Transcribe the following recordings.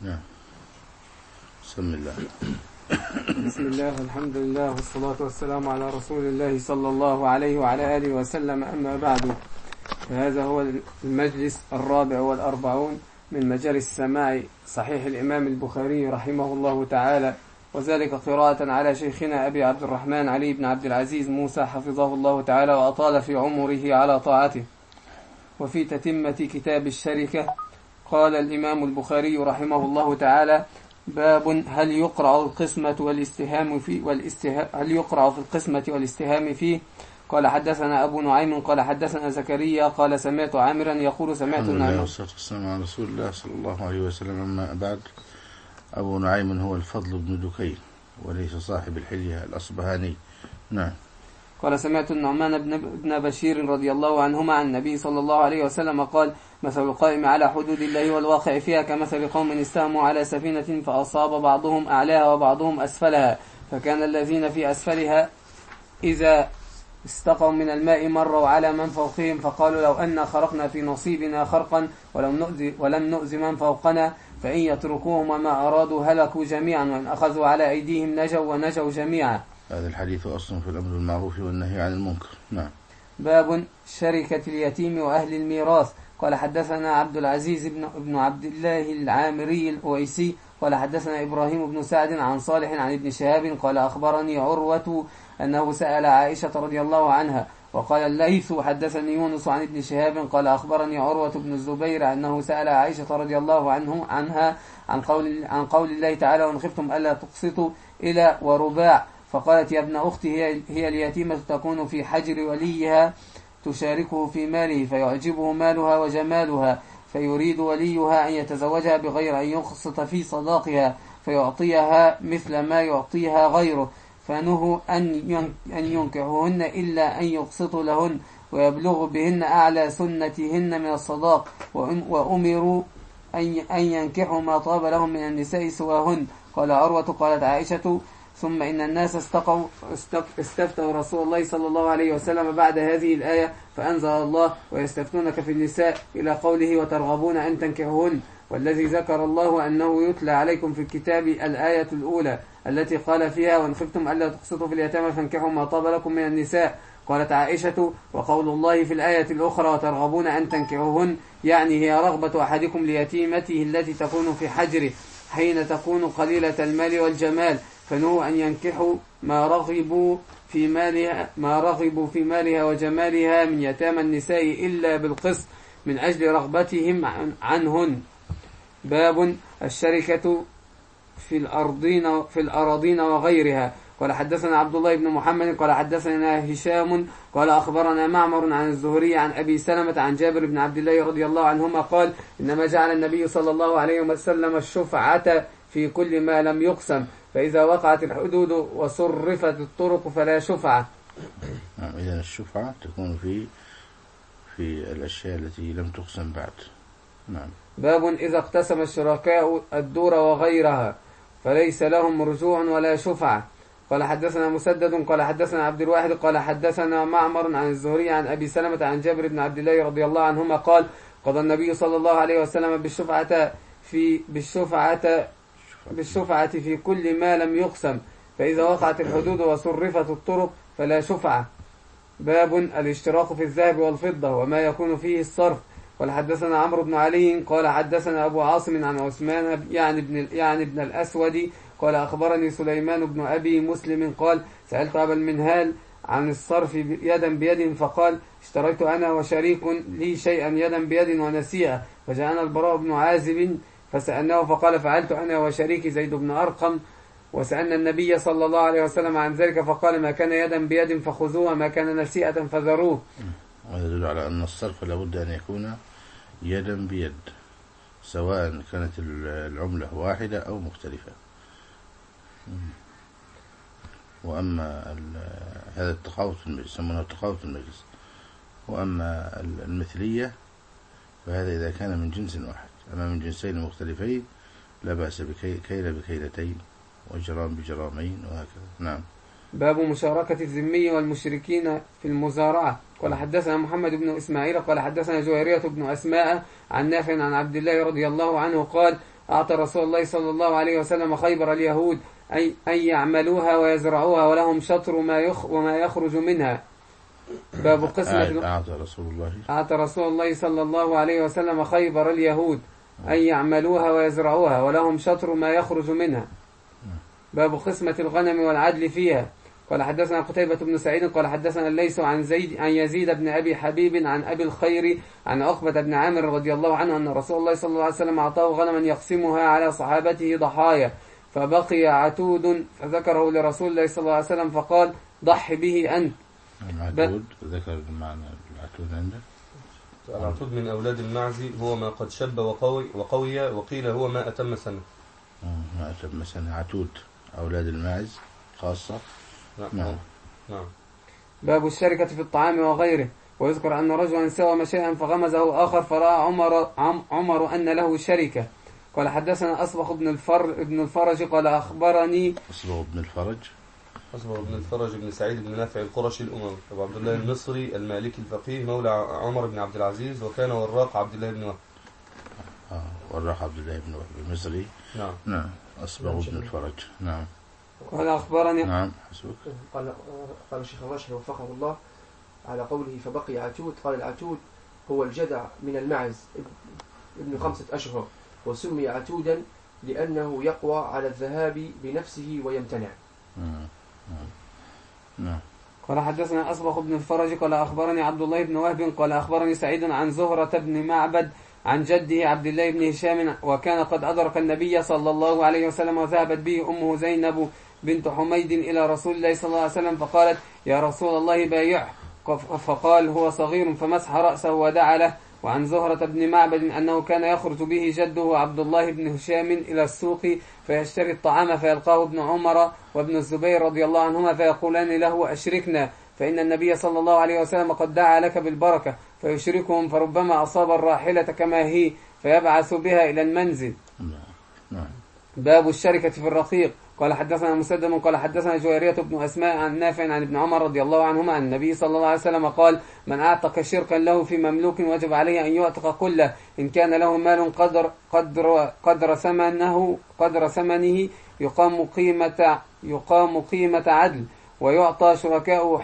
نعم. بسم الله. بسم الله والحمد لله والصلاة والسلام على رسول الله صلى الله عليه وعلى آله وسلم. أما بعد، فهذا هو المجلس 44 من مجالس سماع صحيح الإمام البخاري رحمه الله تعالى، وذلك قراءة على شيخنا أبي عبد الرحمن علي بن عبد العزيز موسى حفظه الله تعالى وأطال في عمره على طاعته. وفي تتمة كتاب الشركة قال الإمام البخاري رحمه الله تعالى: باب هل يقرأ القسمة والاستهام فيه هل يقرأ في القسمة والاستهام فيه. قال حدثنا أبو نعيم قال حدثنا زكريا قال سمعت عامرا يقول سمعت النعيم. والصلاة والسلام على رسول الله صلى الله عليه وسلم. أما بعد، أبو نعيم هو الفضل بن دكين وليس صاحب الحلية الأصبهاني. نعم. قال سمعت النعمان بن بشير رضي الله عنهما عن النبي صلى الله عليه وسلم قال: مثل القائم على حدود الله والواقع فيها كمثل قوم استهموا على سفينة فأصاب بعضهم أعلاها وبعضهم أسفلها، فكان الذين في أسفلها إذا استقوا من الماء مروا على من فوقهم فقالوا: لو أن خرقنا في نصيبنا خرقا ولم نؤذ من فوقنا، فإن يتركوهم وما أرادوا هلكوا جميعا، وإن أخذوا على أيديهم نجوا ونجوا جميعا. هذا الحديث أصل في الأمر بالمعروف والنهي عن المنكر. نعم. باب شركة اليتيم وأهل الميراث. قال حدثنا عبد العزيز بن عبد الله العامري الأويسي قال حدثنا إبراهيم بن سعد عن صالح عن ابن شهاب قال أخبرني عروة أنه سأل عائشة رضي الله عنها. وقال الليث حدثني يونس عن ابن شهاب قال أخبرني عروة بن الزبير أنه سأل عائشة رضي الله عنها عن قول الله تعالى: وإن خفتم ألا تقسطوا إلى ورباع. فقالت: يا ابن أختي هي اليتيمة تكون في حجر وليها تشاركه في ماله فيعجبه مالها وجمالها، فيريد وليها أن يتزوجها بغير أن يقسط في صداقها فيعطيها مثل ما يعطيها غيره، فنهوا أن ينكحوهن إلا أن يقسطوا لهن ويبلغوا بهن أعلى سنتهن من الصداق، وأمروا أن ينكحوا ما طاب لهم من النساء سواهن. قال عروة قالت عائشة: ثم إن الناس استفتوا رسول الله صلى الله عليه وسلم بعد هذه الآية فأنزل الله: ويستفتونك في النساء إلى قوله: وترغبون أن تنكحوهن. والذي ذكر الله أنه يتلى عليكم في الكتاب الآية الأولى التي قال فيها: وإن خفتم ألا تقسطوا في اليتامى فانكحوا ما طاب لكم من النساء. قالت عائشة: وقول الله في الآية الأخرى: وترغبون أن تنكحوهن، يعني هي رغبة أحدكم ليتيمته التي تكون في حجره حين تكون قليلة المال والجمال، فنهوا أن ينكحوا ما رغبوا في مالها وجمالها من يتامى النساء إلا بالقسط من أجل رغبتهم عنهن. باب الشركة في الأراضين وغيرها. قال حدثنا عبد الله بن محمد قال حدثنا هشام قال أخبرنا معمر عن الزهري عن أبي سلمة عن جابر بن عبد الله رضي الله عنهما قال: إنما جعل النبي صلى الله عليه وسلم الشفعة في كل ما لم يقسم، فإذا وقعت الحدود وصرفت الطرق فلا شفعة. إذن الشفعة تكون في الأشياء التي لم تقسم بعد. نعم. باب إذا اقتسم الشركاء الدور وغيرها فليس لهم رجوع ولا شفعة. قال حدثنا مسدد قال حدثنا عبد الواحد قال حدثنا معمر عن الزهري عن أبي سلمة عن جابر بن عبد الله رضي الله عنهما قال: قضى النبي صلى الله عليه وسلم بالشفعة في كل ما لم يقسم، فإذا وقعت الحدود وصرفت الطرق فلا شفعة. باب الاشتراك في الذهب والفضة وما يكون فيه الصرف. قال حدثنا عمرو بن علي قال حدثنا أبو عاصم عن عثمان يعني ابن الأسود قال أخبرني سليمان بن أبي مسلم قال: سألت أبا المنهال عن الصرف يدا بيد، فقال: اشتريت أنا وشريك لي شيئا يدا بيد ونسيئة، فجاءنا البراء بن عازب فسألناه فقال: فعلت أنا وشريكي زيد بن أرقم، وسألنا النبي صلى الله عليه وسلم عن ذلك فقال: ما كان يدا بيد فخذوه وما كان نسيئة فذروه. وهذا يدل على أن الصرف لابد أن يكون يدا بيد، سواء كانت العملة واحدة أو مختلفة. وأما هذا التقاوت يسمونه التقاوت المجلس. وأما المثلية فهذا إذا كان من جنس واحد، أما من جنسين مختلفين لا بأس بكيل بكيلتين وجرام بجرامين وهكذا. نعم. باب مشاركة الذمي والمشركين في المزارعة. قال حدثنا محمد بن إسماعيل قال حدثنا جويرية بن أسماء عن نافع عن عبد الله رضي الله عنه قال: أعطى رسول الله صلى الله عليه وسلم خيبر اليهود أن يعملوها ويزرعوها ولهم شطر وما يخرج منها. باب قسمة أعطى رسول الله صلى الله عليه وسلم خيبر اليهود أن يعملوها ويزرعوها ولهم شطر ما يخرج منها. باب قسمة الغنم والعدل فيها. قال حدثنا قتيبة بن سعيد قال حدثنا الليث عن يزيد بن أبي حبيب عن أبي الخير عن عقبة بن عامر رضي الله عنه أن رسول الله صلى الله عليه وسلم أعطاه غنما يقسمها على صحابته ضحايا فبقي عتود فذكره لرسول الله صلى الله عليه وسلم فقال ضح به أنت. العتود ذكر المعنى العتود عنده. العتود من أولاد المعز هو ما قد شب وقوي وقيل هو ما أتم سنة. ما أتم سنة عتود أولاد المعز خاصة. نعم. باب الشركة في الطعام وغيره. ويذكر أن رجلا سوم شيئا فغمزه آخر فرأى عمر أن له شركة. قال حدثنا أصبغ بن الفرج قال أخبرني أصبغ بن الفرج بن سعيد بن نافع القرشي الأموي أبو عبد الله المصري المالكي الفقيه مولى عمر بن عبد العزيز وكان وراق عبد الله بن وهب. وراق عبد الله بن وهب المصري. نعم. أصبغ بن الفرج. نعم. قال أخبرني. نعم. حسبك. قال الشيخ الراشد وفقه الله على قوله فبقي عتود. قال العتود هو الجدع من المعز ابن 5 أشهر وسمي عتودا لأنه يقوى على الذهاب بنفسه ويمتنع. قال حدثنا أصبغ بن الفرج قال أخبرني عبد الله بن وهب قال أخبرني سعيد عن زهرة بن معبد عن جده عبد الله بن هشام وكان قد أدرك النبي صلى الله عليه وسلم وذهبت به أمه زينب بنت حميد إلى رسول الله صلى الله عليه وسلم فقالت يا رسول الله بايعه فقال هو صغير فمسح رأسه ودعا له. وعن زهرة بن معبد أنه كان يخرج به جده عبد الله بن هشام إلى السوق فيشتري الطعام فيلقاه ابن عمر وابن الزبير رضي الله عنهما فيقولان له أشركنا فإن النبي صلى الله عليه وسلم قد دعا لك بالبركة فيشركهم فربما أصاب الراحلة كما هي فيبعث بها إلى المنزل. باب الشركة في الرقيق. قال حدثنا مسدد قال حدثنا جويرية بن أسماء عن نافع عن ابن عمر رضي الله عنهما عن النبي صلى الله عليه وسلم قال من أعتق شركا له في مملوك وجب عليه أن يعتق كله إن كان له مال قدر ثمنه يقام قيمة عدل ويعطى شركاء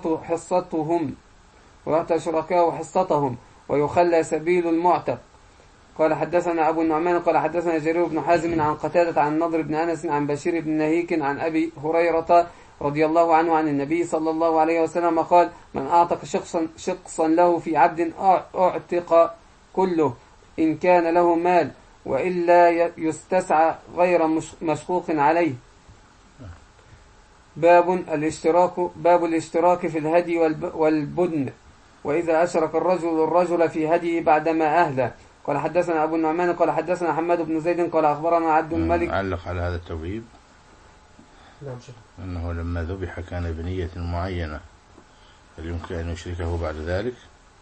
حصتهم ويخلى سبيل المعتق. قال حدثنا أبو النعمان قال حدثنا جرير بن حازم عن قتادة عن نضر بن أنس عن بشير بن نهيك عن أبي هريرة رضي الله عنه عن النبي صلى الله عليه وسلم قال من أعتق شقصا له في عبد أعتق كله إن كان له مال وإلا يستسعى غير مشقوق عليه. باب الاشتراك في الهدي والبدن وإذا أشرك الرجل في هديه بعدما أهدى. قال حدثنا أبو النعمان قال حدثنا حماد بن زيد قال أخبرنا عبد الملك. علق على هذا التوهيب أنه لما ذبح كان بنية معينة هل يمكن أن يشركه بعد ذلك؟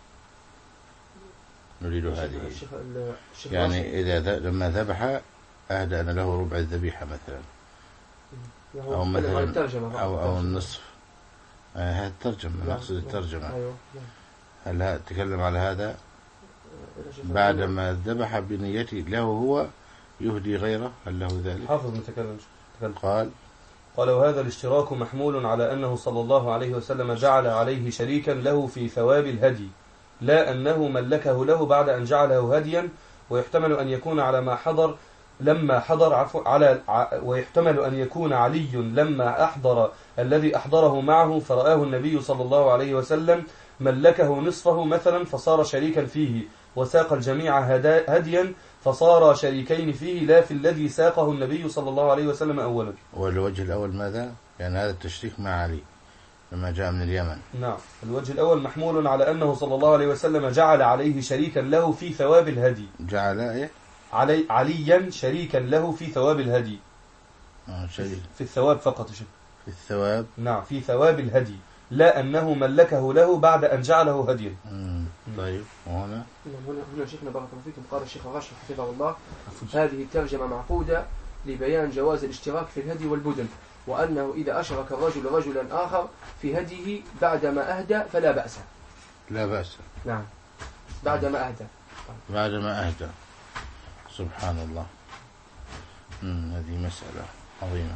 نريد هذه يعني إذا لما ذبح أهدى أن له ربع الذبيحة مثلا أو مثلا أو النصف هذا الترجمة نقصد الترجمة. هل تكلم على هذا بعدما ذبح بنيته له هو يهدي غيره هل له ذلك؟ حافظ متكلم قال وهذا الاشتراك محمول على أنه صلى الله عليه وسلم جعل عليه شريكا له في ثواب الهدي لا أنه ملكه له بعد أن جعله هديا ويحتمل أن يكون على ما حضر لما حضر ويحتمل أن يكون علي لما أحضر الذي أحضره معه فرآه النبي صلى الله عليه وسلم ملكه نصفه مثلا فصار شريكا فيه وساق الجميع هديا فصار شريكين فيه لا في الذي ساقه النبي صلى الله عليه وسلم أولا. والوجه الأول ماذا؟ يعني هذا التشريك مع علي لما جاء من اليمن. نعم الوجه الأول محمول على أنه صلى الله عليه وسلم جعل عليه شريكا له في ثواب الهدي. جعل إيه؟ عليا شريكا له في ثواب الهدي. شريك. في الثواب فقط شيء. في الثواب. نعم في ثواب الهدي لا أنه ملكه له بعد أن جعله هديا. طيب هنا شيخنا بارك الله فيكم قال الشيخ الراشد حفظه الله هذه الترجمة معقودة لبيان جواز الاشتراك في الهدي والبدن وأنه إذا أشرك الرجل رجلا آخر في هديه بعدما أهدى فلا بأس. لا بأس. نعم بعدما أهدى. بعدما أهدى. سبحان الله. هذه مسألة عظيمة.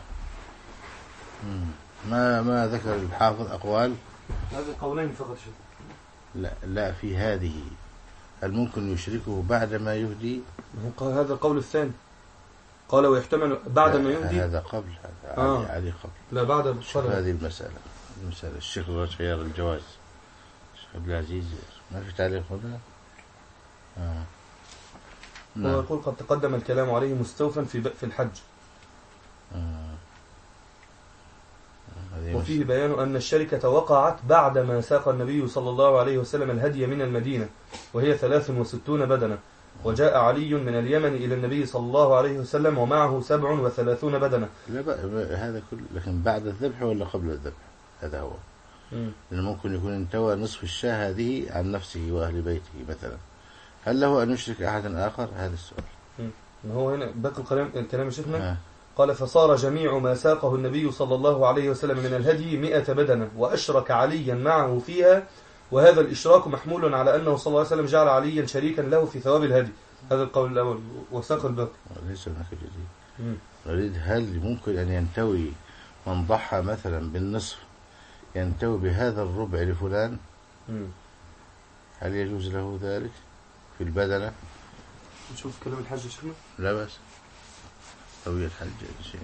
ما ذكر الحافظ أقوال. هذه قولين فقط. لا في هذه هل ممكن يشركه بعد ما يهدي؟ هذا القول الثاني قال ويحتمل بعد ما يهدي. هذا قبل هذا علي قبل. لا بعد هذه المسألة الشيخ خيار الجواز الشيخ عبد العزيز ما في تعليق هنا. هو يقول قد تقدم الكلام عليه مستوفا في الحج. وفيه بيان أن الشركة وقعت بعدما ساق النبي صلى الله عليه وسلم الهدي من المدينة وهي 63 بدنة، وجاء علي من اليمن إلى النبي صلى الله عليه وسلم ومعه 37 بدنة. لا هذا كله، لكن بعد الذبح ولا قبل الذبح؟ هذا هو. لأنه ممكن يكون انتوى نصف الشاة هذه عن نفسه وأهل بيته مثلا، هل له أن يشرك أحد آخر؟ هذا السؤال. هو هنا باقي الكلام يا شيخنا. قال فصار جميع ما ساقه النبي صلى الله عليه وسلم من الهدي 100 بدنة، وأشرك عليا معه فيها، وهذا الإشراك محمول على أنه صلى الله عليه وسلم جعل عليا شريكا له في ثواب الهدي. هذا القول الأول وساق الباقي. ليس هناك جديد. نريد هل ممكن أن ينتوي من ضحى مثلا بالنصف ينتوي بهذا الربع لفلان؟ هل يجوز له ذلك في البدنة؟ نشوف كلام الحج شيخنا. لا بس طويل الحج شيء.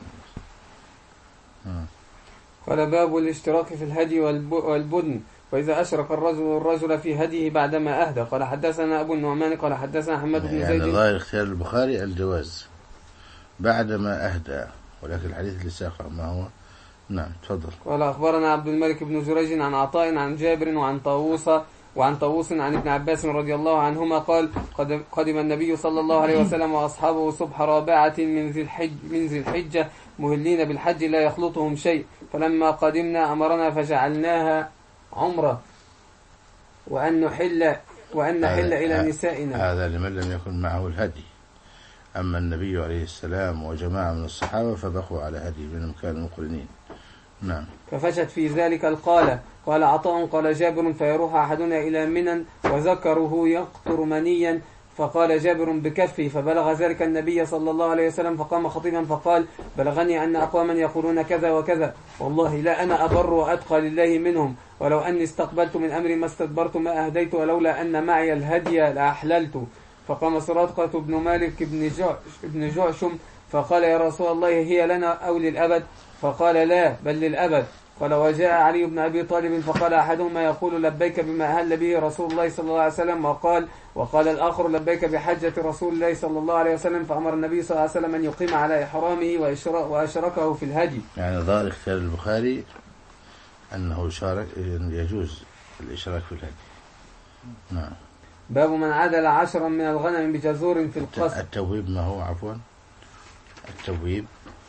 قال باب الاشتراك في الهدي والبدن، وإذا أشرك الرجل في هديه بعدما أهدى. قال حدثنا أبو النعمان قال حدثنا حماد بن زيد. يعني ظاهر اختيار البخاري الجواز بعدما أهدى، ولكن الحديث اللي ساقه ما هو. نعم تفضل. قال أخبرنا عبد الملك بن جريج عن عطاء عن جابر وعن طاووس عن ابن عباس رضي الله عنهما قال قدم النبي صلى الله عليه وسلم وأصحابه صبح رابعة من ذي الحجة مهلين بالحج لا يخلطهم شيء، فلما قدمنا أمرنا فجعلناها عمرة وأن نحل إلى نسائنا. هذا لمن لم يكن معه الهدي. أما النبي عليه السلام وجماعة من الصحابة فبقوا على هدي منهم كانوا مقرنين. نعم. ففشت في ذلك القالة. قال عطاء قال جابر فيروح أحدنا إلى منى وذكره يقطر منيا، فقال جابر بكفه، فبلغ ذلك النبي صلى الله عليه وسلم فقام خطيبا فقال بلغني أن أقواما يقولون كذا وكذا، والله لا أنا أبر وأتقى لله منهم، ولو أني استقبلت من أمري ما استدبرت ما أهديت، ولولا أن معي الهدي لأحللت. فقام سراقة بن مالك بن جعشم فقال يا رسول الله هي لنا أو للأبد؟ فقال لا بل للأبد. قال وجاء علي بن أبي طالب فقال أحدهما يقول لبيك بما أهل به رسول الله صلى الله عليه وسلم، وقال الآخر لبيك بحجة رسول الله صلى الله عليه وسلم، فأمر النبي صلى الله عليه وسلم أن يقيم على إحرامه وأشركه في الهدي. يعني ظاهر اختيار البخاري أنه يجوز الإشراك في الهدي. نعم. باب من عدل 10 من الغنم بجزور في القصر. التويب ما هو عفوا التويب.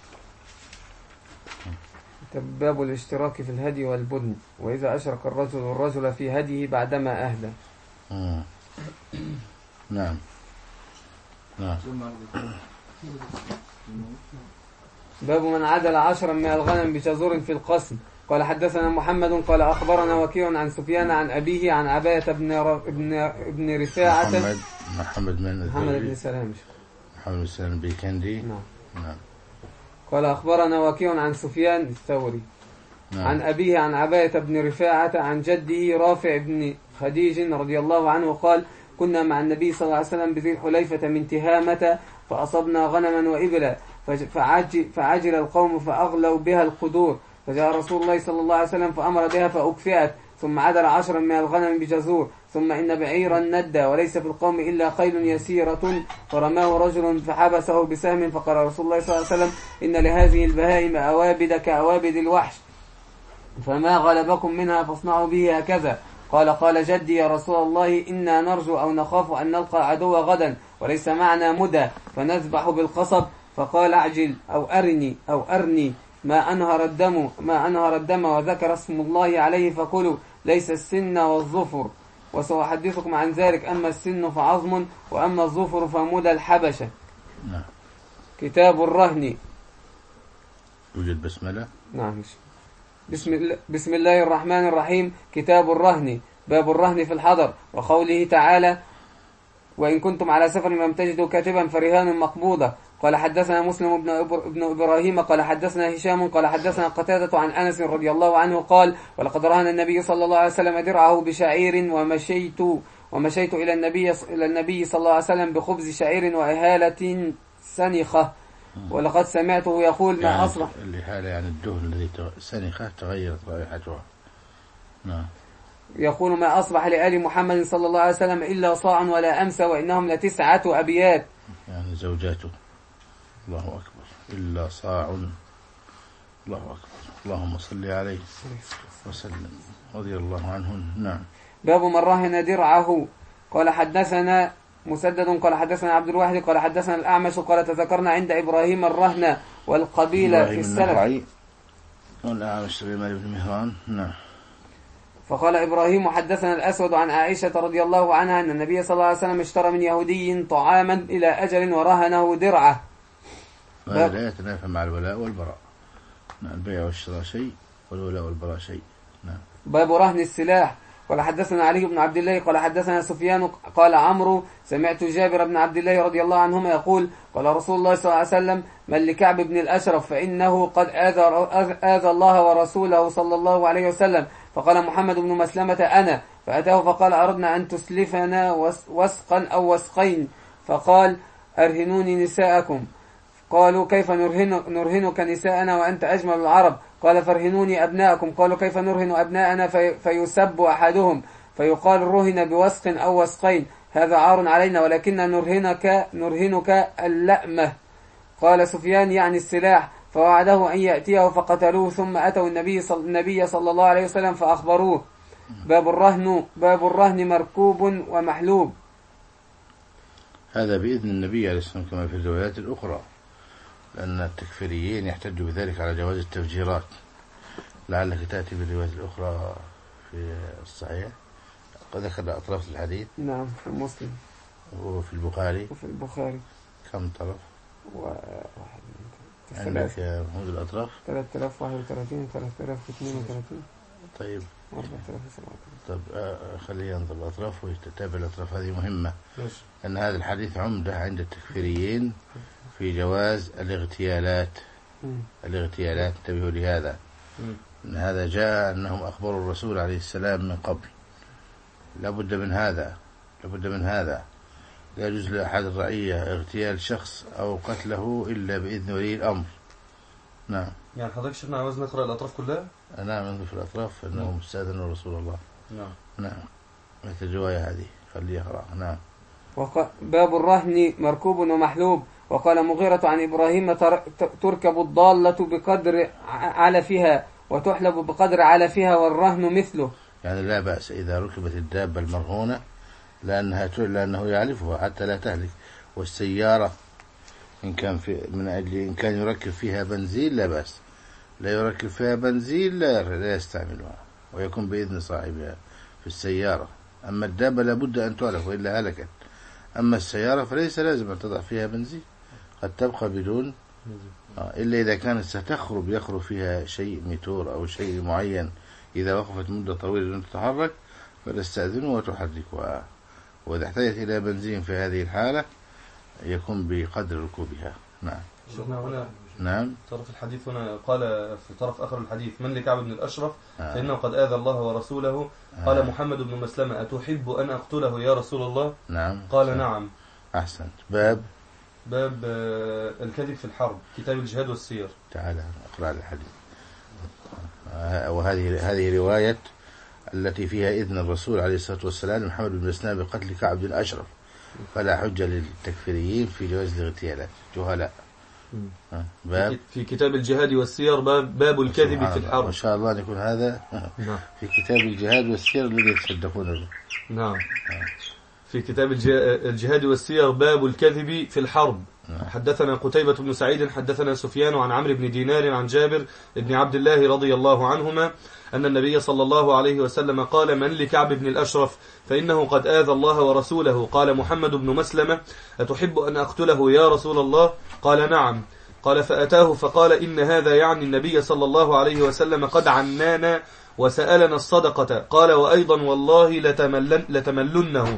باب الاشتراك في الهدي والبدن، وإذا أشرك الرجل في هديه بعدما أهدى. نعم. باب من عدل 10 من الغنم بجزور في القسم. قال حدثنا محمد قال أخبرنا وكيع عن سفيان عن أبيه عن عباية ابن رفاعة. محمد بن سلام. محمد بن سلام البيكندي. نعم. قال أخبرنا وكيع عن سفيان الثوري. نعم. عن أبيه عن عباية بن رفاعة عن جده رافع بن خديج رضي الله عنه قال كنا مع النبي صلى الله عليه وسلم بذي الحليفة من تهامة فأصبنا غنما وإبلا فعجل القوم فأغلوا بها القدور، فجاء رسول الله صلى الله عليه وسلم فأمر بها فأكفئت، ثم عدل 10 من الغنم بجزور، ثم إن بعيرا ندى وليس في القوم إلا خيل يسيرة فرماه رجل فحبسه بسهم، فقال رسول الله صلى الله عليه وسلم إن لهذه البهائم أوابد كأوابد الوحش، فما غلبكم منها فاصنعوا به هكذا. قال جدي يا رسول الله إنا نرجو أو نخاف أن نلقى عدو غدا وليس معنا مدى فنذبح بالقصب، فقال أعجل أو أرني ما أنهر الدم وذكر اسم الله عليه فكلوا، ليس السن والظفر، وسأحدثكم عن ذلك، أما السن فعظم وأما الظفر فمدى الحبشة. نعم. كتاب الرهن. يوجد بسملة؟ نعم. بسم الله الرحمن الرحيم. كتاب الرهن. باب الرهن في الحضر، وقوله تعالى وإن كنتم على سفر لم تجدوا كاتبا فرهان مقبوضة، قال حدثنا مسلم بن إبراهيم قال حدثنا هشام قال حدثنا قتادة عن أنس رضي الله عنه قال ولقد رهن النبي صلى الله عليه وسلم درعه بشعير ومشيت إلى النبي صلى الله عليه وسلم بخبز شعير وإهالة سنخة ولقد سمعته يقول ما يعني أصبح الإهالة يعني الدهن الذي سنخة تغيرت رائحتها. نعم. يقول ما أصبح لآل محمد صلى الله عليه وسلم إلا صاع ولا أمس وإنهم ل9 أبيات. يعني زوجاته. الله أكبر. إلا صاع. الله أكبر. اللهم صل عليه وسلم رضي الله عنهم. نعم. باب من رهن درعه. قال حدثنا مسدد قال حدثنا عبد الواحد قال حدثنا الأعمش قال تذكرنا عند إبراهيم الرهن والقبيلة في السلف. والأعمش سليمان بن مهران. نعم. فقال إبراهيم حدثنا الأسود عن عائشة رضي الله عنها أن النبي صلى الله عليه وسلم اشترى من يهودي طعاما إلى أجل ورهنه درعه. وهذا لا يتنافى مع الولاء والبراء. البيع والشراء شيء والولاء والبراء شيء. نعم. باب رهن السلاح. قال حدثنا علي بن عبد الله قال حدثنا سفيان قال عمرو سمعت جابر بن عبد الله رضي الله عنهما يقول قال رسول الله صلى الله عليه وسلم من لكعب بن الأشرف فإنه قد آذى الله ورسوله صلى الله عليه وسلم. فقال محمد بن مسلمة أنا فأتاه فقال أردنا أن تسلفنا وسقا أو وسقين فقال أرهنوني نساءكم. قالوا كيف نرهنك نساءنا وأنت أجمل العرب؟ قال فارهنوني أبناءكم. قالوا كيف نرهن أبناءنا فيسب أحدهم فيقال رهن بوسق أو وسقين هذا عار علينا ولكن نرهنك اللأمة. قال سفيان يعني السلاح فوعده أن يأتيه فقتلوه ثم أتوا النبي صلى الله عليه وسلم فأخبروه. باب الرهن مركوب ومحلوب. هذا بإذن النبي عليه الصلاة والسلام كما في الروايات الأخرى لأن التكفيريين يحتجوا بذلك على جواز التفجيرات. لعلك تأتي بالروايات الأخرى في الصحيح قد ذكر أطراف الحديث. نعم في مسلم وفي البخاري. كم طرف؟ عندك محمود الأطراف 3031 3032. طيب 4037. طب خليه ينظر الأطراف ويتتابع الأطراف. هذه مهمة أن هذا الحديث عمدة عند التكفيريين في جواز الاغتيالات. انتبهوا لهذا أن هذا جاء أنهم أخبروا الرسول عليه السلام من قبل. لابد من هذا لا يجوز لأحد الرعية اغتيال شخص أو قتله إلا بإذن ولي الأمر. نعم. يعني حضرتك شيخنا عاوز نقرأ الأطراف كلها؟ نعم ننظر في الأطراف أنه مستأذن رسول الله. نعم مثل الرواية هذه خليه يقرأ. نعم. باب الرهن مركوب ومحلوب. وقال مغيرة عن إبراهيم تركب الضالة بقدر علفها وتحلب بقدر علفها والرهن مثله. يعني لا بأس إذا ركبت الدابة المرهونة لأنه يعلفها حتى لا تهلك. والسيارة إن كان يركب فيها بنزين لا بأس. لا يركب فيها بنزين لا يستعملها ويكون بإذن صاحبها في السيارة. أما الدابة لابد أن تعلف وإلا هلكت. أما السيارة فليس لازم أن تضع فيها بنزين قد تبقى بدون إلا إذا كانت ستخرب يخرب فيها شيء موتور أو شيء معين. إذا وقفت مدة طويلة لن تتحرك فتستأذنها وتحركها. وإذا احتاجت إلى بنزين في هذه الحالة يكون بقدر ركوبها. نعم. نعم. طرف الحديث هنا قال في طرف آخر الحديث من لكعب بن الأشرف فإنه قد آذى الله ورسوله. قال محمد بن مسلمة أتحب أن أقتله يا رسول الله؟ نعم. قال نعم. أحسنت. باب الكذب في الحرب كتاب الجهاد والسير. تعالى أقرأ الحديث. وهذه رواية التي فيها إذن الرسول عليه الصلاة والسلام محمد بن مسلمة بقتل كعب بن الأشرف فلا حجة للتكفيريين في جواز الاغتيالات جهلاء. باب في كتاب الجهاد والسير باب الكذب في الحرب. إن شاء الله يكون هذا في كتاب الجهاد والسير الذي يتصدقون به. نعم. في كتاب الجهاد والسير باب الكذب في الحرب. حدثنا قتيبة بن سعيد حدثنا سفيان عن عمرو بن دينار عن جابر بن عبد الله رضي الله عنهما أن النبي صلى الله عليه وسلم قال من لكعب بن الأشرف فإنه قد آذى الله ورسوله. قال محمد بن مسلمة أتحب أن أقتله يا رسول الله؟ قال نعم. قال فأتاه فقال إن هذا يعني النبي صلى الله عليه وسلم قد عنانا وسألنا الصدقة. قال وأيضا والله لتملنه.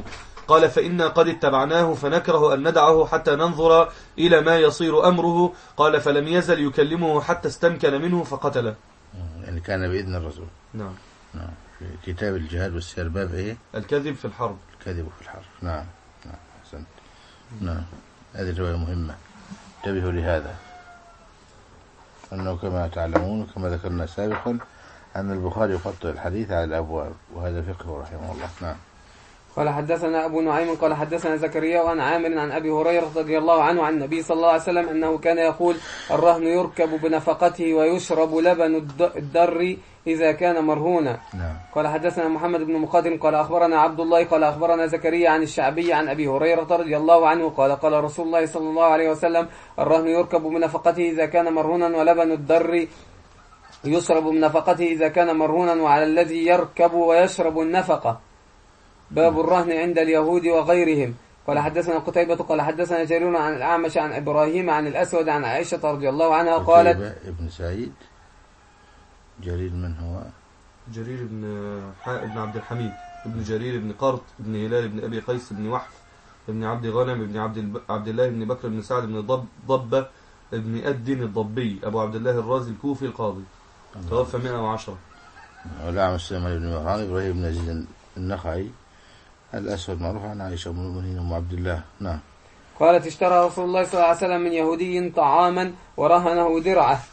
قال فإنا قد اتبعناه فنكره أن ندعه حتى ننظر إلى ما يصير أمره. قال فلم يزل يكلمه حتى استمكن منه فقتله. يعني كان بإذن الرسول. نعم. في كتاب الجهاد والسير باب إيه؟ الكذب في الحرب. الكذب في الحرب. نعم. أحسنت. نعم. هذه رواية مهمة، انتبهوا لهذا، أنه كما تعلمون وكما ذكرنا سابقا أن البخاري يقطع الحديث على الأبواب، وهذا فقه رحمه الله. نعم. قال حدثنا أبو نعيم قال حدثنا زكريا عن عامر عن أبي هريرة رضي الله عنه عن النبي صلى الله عليه وسلم أنه كان يقول: الرهن يركب بنفقته ويشرب لبن الدر إذا كان مرهونا. نعم. قال حدثنا محمد بن مقاتل قال أخبرنا عبد الله قال أخبرنا زكريا عن الشعبي عن أبي هريرة رضي الله عنه قال قال رسول الله صلى الله عليه وسلم: الرهن يركب بنفقته إذا كان مرهونا، ولبن الدر يشرب بنفقته إذا كان مرهونا، وعلى الذي يركب ويشرب النفقة. باب الرهن عند اليهود وغيرهم. قال حدثنا قتيبة قال حدثنا جرير عن الأعمش عن إبراهيم عن الأسود عن عائشة رضي الله عنها قالت: ابن سعيد. جرير من هو؟ جرير بن عبد الحميد ابن جرير بن قرط ابن هلال بن أبي قيس بن وحف ابن عبد غنم ابن عبد الله بن بكر بن سعد بن ضبة ابن الدين الضبي أبو عبد الله الرازي الكوفي القاضي، توفى 110. والأعمش سليمان بن مهران إبراهيم بن يزيد النخعي الأسود معروف عن عائشة أم المؤمنين أم عبد الله. نعم. قالت: اشترى رسول الله صلى الله عليه وسلم من يهودي طعاما ورهنه درعه.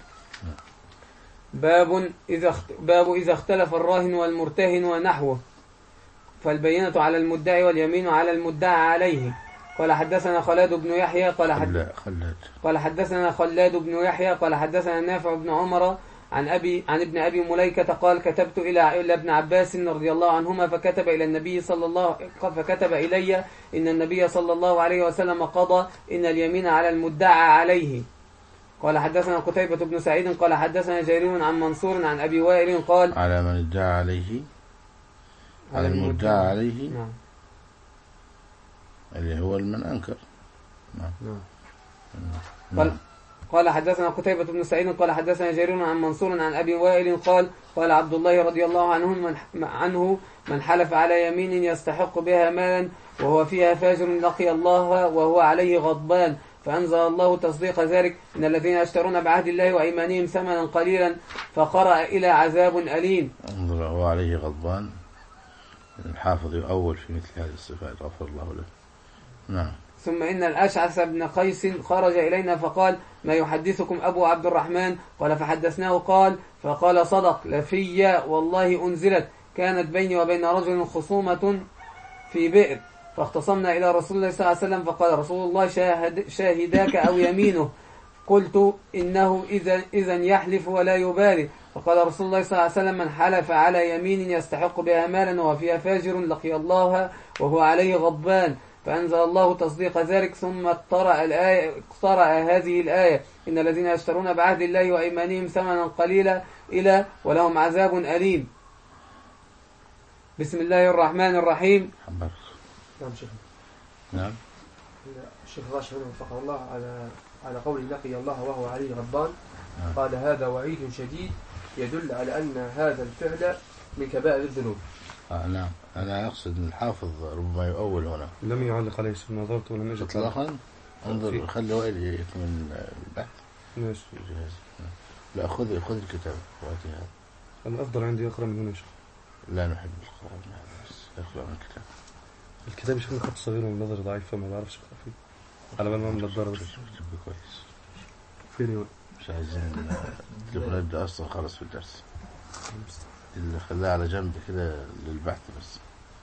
باب إذا اختلف الراهن والمرتهن ونحوه، فالبينة على المدعي واليمين على المدعى عليه. قال حدثنا خلاد بن يحيى قال حدثنا خلاد بن يحيى قال حدثنا نافع بن عمر عن ابن أبي مليكة قال: كتبت إلى ابن عباس رضي الله عنهما فكتب إلي إن النبي صلى الله عليه وسلم قضى إن اليمين على المدعى عليه. قال حدثنا قتيبة بن سعيد قال حدثنا جرير عن منصور عن أبي وائل قال: على من ادعى عليه، على المدعى عليه. نعم. اللي هو من أنكر. نعم. قال حدثنا قتيبة بن سعيد قال حدثنا جرير عن منصور عن أبي وائل قال عبد الله رضي الله عنه: من حلف على يمين يستحق بها مالا وهو فيها فاجر لقي الله وهو عليه غضبان، فأنزل الله تصديق ذلك: إن الذين يشترون بعهد الله وأيمانهم ثمنا قليلا، فقرأ إلى عذاب أليم. انظر، هو عليه غضبان. الحافظ يؤول في مثل هذه الصفات غفر الله له. نعم. ثم إن الأشعث بن قيس خرج إلينا فقال: ما يحدثكم أبو عبد الرحمن؟ قال فحدثناه فقال: صدق، لفي والله أنزلت، كانت بيني وبين رجل خصومة في بئر، فاختصمنا إلى رسول الله صلى الله عليه وسلم، فقال رسول الله: شاهداك أو يمينه؟ قلت: إنه إذا يحلف ولا يبالي. فقال رسول الله صلى الله عليه وسلم: من حلف على يمين يستحق بها مالا وفيها فاجر لقي الله وهو عليه غضبان، فأنزل الله تصديق ذلك. ثم اقترأ هذه الآية: إن الذين يشترون بعهد الله وأيمانهم ثمنا قليلا إلى ولهم عذاب أليم. بسم الله الرحمن الرحيم. نعم شيخ. نعم. الشيخ راشد وفقه الله على قول لقي الله وهو عليه غضبان، قال: هذا وعيد شديد يدل على أن هذا الفعل من كبائر الذنوب. نعم. أنا أقصد أن الحافظ ربما يؤول هنا. لم يعلق عليه، نظرت ولم يجد إطلاقا. انظر، خلي وائل يكمل البحث. ماشي. لا، خذ الكتاب وأتي هذا. الأفضل عندي أقرأ من هنا. لا نحب القراءة من هذا، بس اقرأ من الكتاب. الكتاب يشوف خط صغير والنظر ضعيف فما بعرفش أقرأ فيه. على بال ما من الضرب. كتب كويس. فيني مش عايزين نبدأ أصلا خلص في الدرس. اللي خلاه على جنب كده للبحث بس.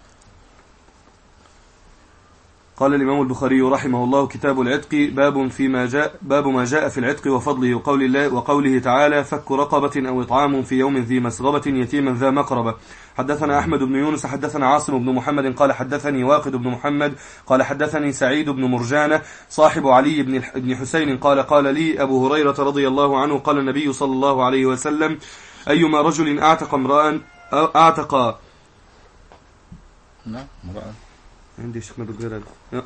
قال الإمام البخاري رحمه الله: كتاب العتق، باب ما جاء في العتق وفضله وقوله تعالى: فك رقبة أو إطعام في يوم ذي مسغبة يتيما ذا مقربة. حدثنا أحمد بن يونس حدثنا عاصم بن محمد قال حدثني واقد بن محمد قال حدثني سعيد بن مرجانة صاحب علي بن حسين قال لي أبو هريرة رضي الله عنه: قال النبي صلى الله عليه وسلم: أيما رجل أعتق نعم امرأة. عندي شيخ مدقرة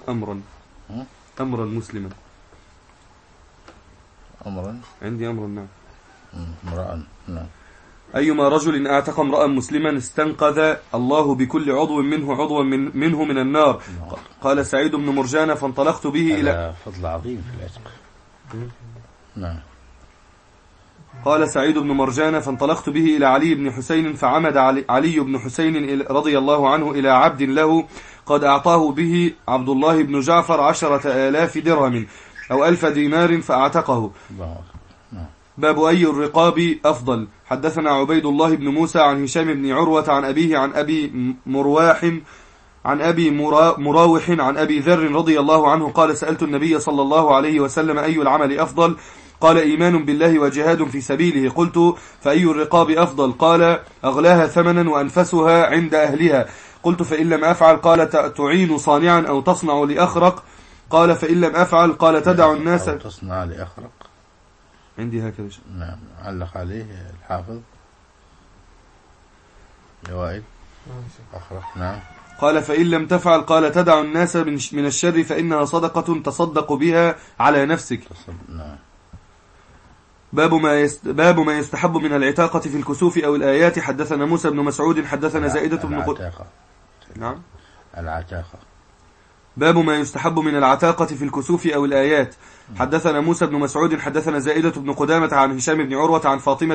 أمرا مسلما. أمرا. عندي أمرا. نعم. امرأة. نعم. أيما رجل اعتق امرأ مسلما استنقذ الله بكل عضو منه من النار. قال سعيد بن مرجان فانطلقت به إلى فضل عظيم في العتق. نعم. قال سعيد بن مرجان فانطلقت به إلى علي بن حسين فعمد علي بن حسين رضي الله عنه إلى عبد له قد أعطاه به عبد الله بن جعفر 10,000 درهم أو 1,000 دينار فأعتقه. باب أي الرقاب أفضل. حدثنا عبيد الله بن موسى عن هشام بن عروة عن أبيه عن أبي مراوح عن أبي ذر رضي الله عنه قال سألت النبي صلى الله عليه وسلم أي العمل أفضل؟ قال إيمان بالله وجهاد في سبيله. قلت فأي الرقاب أفضل؟ قال أغلاها ثمنا وأنفسها عند أهلها. قلت فإن لم أفعل؟ قال تعين صانعا أو تصنع لأخرق. قال فإن لم أفعل؟ قال تدع الناس أو تصنع لأخرق. عندي هكذا. نعم. علق عليه الحافظ جوائد أخرق. نعم. قال فإن لم تفعل؟ قال تدع الناس من الشر فإنها صدقة تصدق بها على نفسك. نعم. باب ما يستحب من العتاقة في الكسوف أو الآيات. حدثنا موسى بن مسعود حدثنا زائدة بن قتادة. نعم. العتاقة. باب ما يستحب من العتاقة في الكسوف أو الآيات. حدثنا موسى بن مسعود حدثنا زائدة بن قدامة عن هشام بن عروة عن فاطمة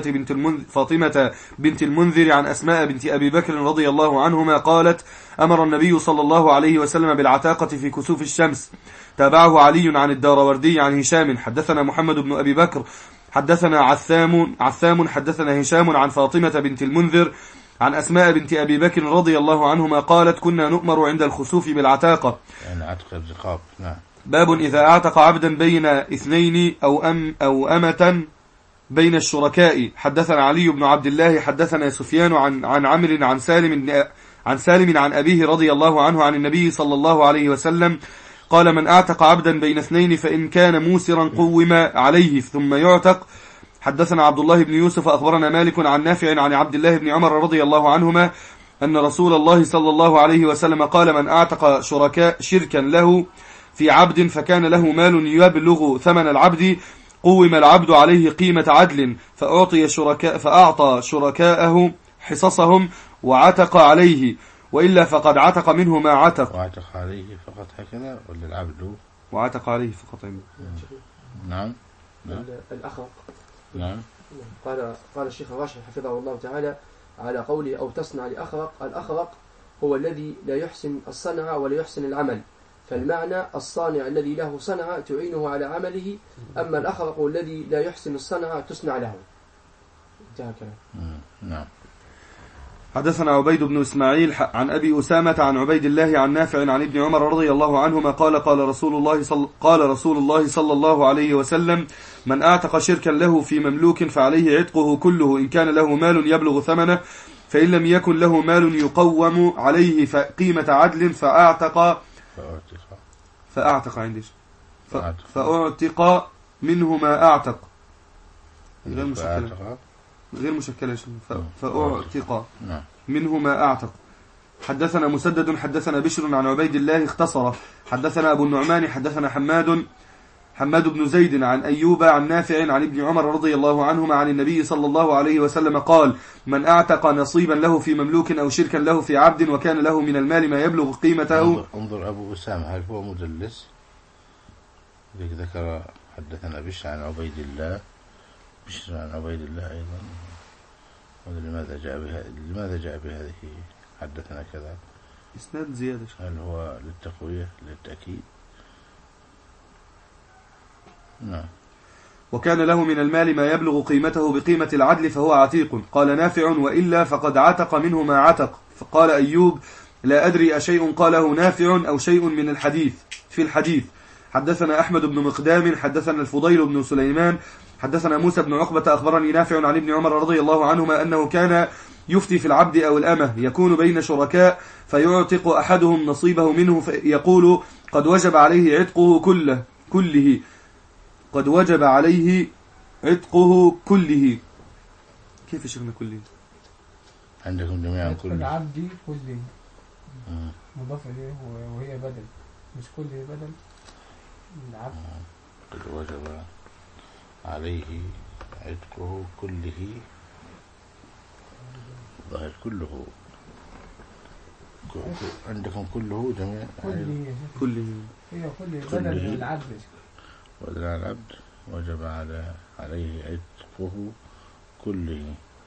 بنت المنذر عن أسماء بنت أبي بكر رضي الله عنهما قالت أمر النبي صلى الله عليه وسلم بالعتاقة في كسوف الشمس. تابعه علي عن الداروردي عن هشام. حدثنا محمد بن أبي بكر حدثنا عثام حدثنا هشام عن فاطمة بنت المنذر عن أسماء بنت أبي بكر رضي الله عنهما قالت كنا نؤمر عند الخسوف بالعتاقة. يعني عتق الرقاب. نعم. باب إذا أعتق عبدا بين اثنين أو أمة بين الشركاء. حدثنا علي بن عبد الله حدثنا سفيان عن عمرو عن سالم عن أبيه رضي الله عنه عن النبي صلى الله عليه وسلم قال من أعتق عبدا بين اثنين فإن كان موسرا قوم عليه ثم يعتق. حدثنا عبد الله بن يوسف أخبرنا مالك عن نافع عن عبد الله بن عمر رضي الله عنهما أن رسول الله صلى الله عليه وسلم قال من أعتق شركا له في عبد فكان له مال يبلغ ثمن العبد قوم العبد عليه قيمة عدل فأعطى شركاءه حصصهم وعتق عليه وإلا فقد عتق منه ما عتق. وعتق عليه فقط هكذا ولا العبد؟ وعتق عليه فقط. نعم. الأخرق. نعم. قال الشيخ الراشد حفظه الله تعالى على قوله أو تصنع لأخرق. الأخرق هو الذي لا يحسن الصنعة ولا يحسن العمل، فالمعنى الصانع الذي له صنعة تعينه على عمله، أما الأخرق الذي لا يحسن الصنعة تصنع له. انتهى كلام. نعم. حدثنا عبيد بن إسماعيل عن أبي أسامة عن عبيد الله عن نافع عن ابن عمر رضي الله عنهما قال رسول الله صلى الله عليه وسلم من أعتق شركا له في مملوك فعليه عتقه كله إن كان له مال يبلغ ثمنه، فإن لم يكن له مال يقوم عليه قيمة عدل فأعتق عندش فأعتق منه ما أعتق غير مشكلة فأعتق منه ما أعتق. حدثنا مسدد حدثنا بشر عن عبيد الله اختصره. حدثنا أبو النعمان حدثنا حماد بن زيد عن أيوب عن نافع عن ابن عمر رضي الله عنهما عن النبي صلى الله عليه وسلم قال من أعتق نصيبا له في مملوك أو شركا له في عبد وكان له من المال ما يبلغ قيمته. انظر أبو أسامة هل هو مدلس؟ ذكر حدثنا بشر عن عبيد الله أيضا. لماذا جاء بهذه حدثنا كذا؟ إسناد زيادة. هل هو للتقوية للتأكيد؟ نعم. وكان له من المال ما يبلغ قيمته بقيمة العدل فهو عتيق. قال نافع وإلا فقد عتق منه ما عتق. فقال أيوب لا أدري أشيء قاله نافع أو شيء من الحديث. حدثنا أحمد بن مقدام حدثنا الفضيل بن سليمان حدثنا موسى بن عقبة أخبرني نافع عن ابن عمر رضي الله عنهما أنه كان يفتي في العبد أو الأمة يكون بين شركاء فيعتق أحدهم نصيبه منه فيقول قد وجب عليه عتقه كله قد وجب عليه عتقه كله. كيف شغلنا كله؟ عندكم جميعا كله. العبد كله مضاف إليه وهي بدل، مش كله بدل العبد. قد وجب عليه عتقه كله ظاهر كله عندكم كله جميع كله بدل من العبد وجب عليه عتقه كله.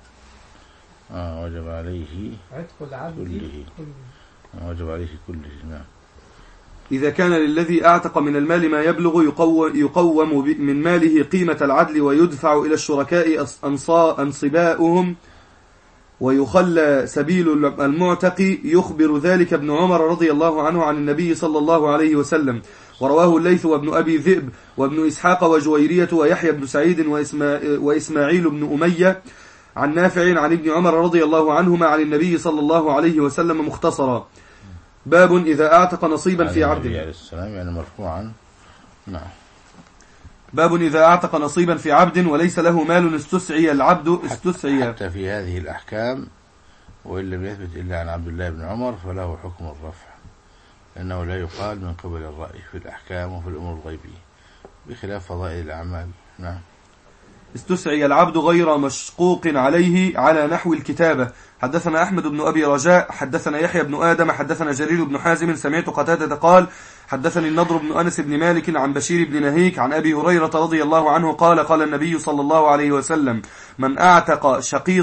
وجب عليه عتق العبد كله. وجب عليه كله. نعم. إذا كان للذي أعتق من المال ما يبلغ يقوم من ماله قيمة العدل ويدفع إلى الشركاء أنصباؤهم ويخلى سبيل المعتق، يخبر ذلك ابن عمر رضي الله عنه عن النبي صلى الله عليه وسلم. ورواه الليث وابن أبي ذئب وابن إسحاق وجويرية ويحيى بن سعيد وإسماعيل بن أمية عن نافع عن ابن عمر رضي الله عنهما عن النبي صلى الله عليه وسلم مختصرا. باب إذا أعتق نصيبا في عبد. عليه السلام يعني مرفوعا. نعم. باب إذا أعتق نصيبا في عبد وليس له مال استسعي العبد استسعي. حتى في هذه الأحكام وإن لم يثبت إلا عن عبد الله بن عمر فله حكم الرفع، لأنه لا يقال من قبل الرأي في الأحكام وفي الأمور الغيبية بخلاف فضائل الأعمال. نعم. استسعي العبد غير مشقوق عليه على نحو الكتابة. حدثنا أحمد بن أبي رجاء حدثنا يحيى بن آدم حدثنا جرير بن حازم سمعت قتادة قال حدثني النضر بن أنس بن مالك عن بشير بن نهيك عن أبي هريرة رضي الله عنه قال قال النبي صلى الله عليه وسلم من أعتق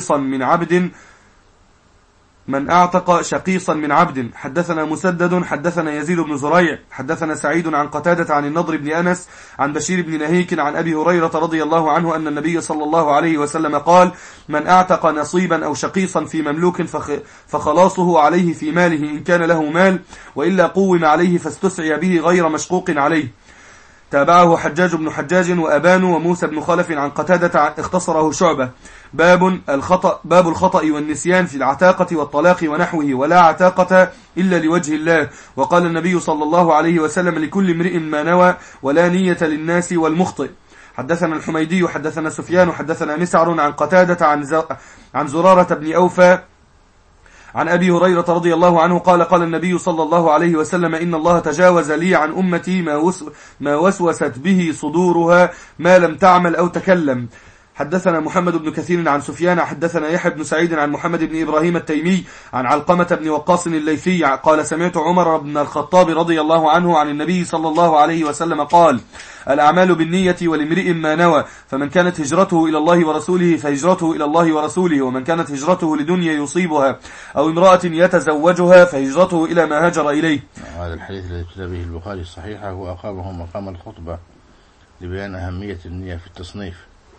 شقيصا من عبد. حدثنا مسدد حدثنا يزيد بن زريع حدثنا سعيد عن قتادة عن النضر بن أنس عن بشير بن نهيك عن أبي هريرة رضي الله عنه أن النبي صلى الله عليه وسلم قال من أعتق نصيبا أو شقيصا في مملوك فخلاصه عليه في ماله إن كان له مال، وإلا قوم عليه فاستسعي به غير مشقوق عليه. تابعه حجاج بن حجاج وأبان وموسى بن خلف عن قتادة اختصره شعبة. باب الخطأ والنسيان في العتاقة والطلاق ونحوه، ولا عتاقة إلا لوجه الله. وقال النبي صلى الله عليه وسلم لكل امرئ ما نوى ولا نية للناس والمخطئ. حدثنا الحميدي حدثنا سفيان حدثنا مسعر عن قتادة عن زرارة بن أوفى عن أبي هريرة رضي الله عنه قال قال النبي صلى الله عليه وسلم إن الله تجاوز لي عن أمتي ما وسوست به صدورها ما لم تعمل أو تكلم. حدثنا محمد بن كثير عن سفيان حدثنا يحيى بن سعيد عن محمد بن إبراهيم التيمي عن علقمة بن وقاص الليثي قال سمعت عمر بن الخطاب رضي الله عنه عن النبي صلى الله عليه وسلم قال الأعمال بالنية ولامرئ ما نوى، فمن كانت هجرته إلى الله ورسوله فهجرته إلى الله ورسوله، ومن كانت هجرته لدنيا يصيبها أو امرأة يتزوجها فهجرته إلى ما هاجر إليه. هذا الحديث الذي ابتدى به البخاري الصحيحة وأقامه مقام الخطبة لبيان أهمية النية في التصنيف.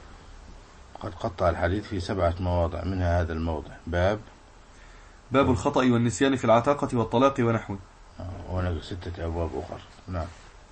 قد قطع الحديث في 7 مواضع، منها هذا الموضع باب الخطأ والنسيان في العتاقة والطلاق ونحوه، ونقل 6 أبواب أخرى. نعم.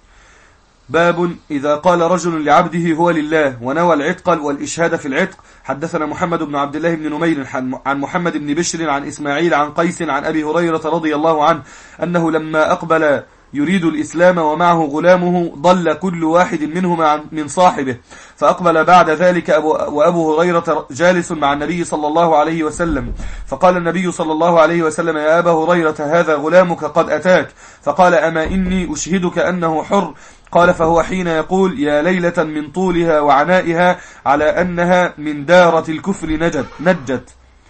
باب إذا قال رجل لعبده هو لله ونوى العتق والإشهاد في العتق. حدثنا محمد بن عبد الله بن نمير عن محمد بن بشر عن إسماعيل عن قيس عن أبي هريرة رضي الله عنه أنه لما أقبل يريد الإسلام ومعه غلامه ضل كل واحد منهما من صاحبه، فأقبل بعد ذلك وأبو هريرة جالس مع النبي صلى الله عليه وسلم، فقال النبي صلى الله عليه وسلم يا أبا هريرة هذا غلامك قد أتاك، فقال أما إني أشهدك أنه حر؟ قال فهو حين يقول يا ليلة من طولها وعنائها على أنها من دارة الكفر نجت.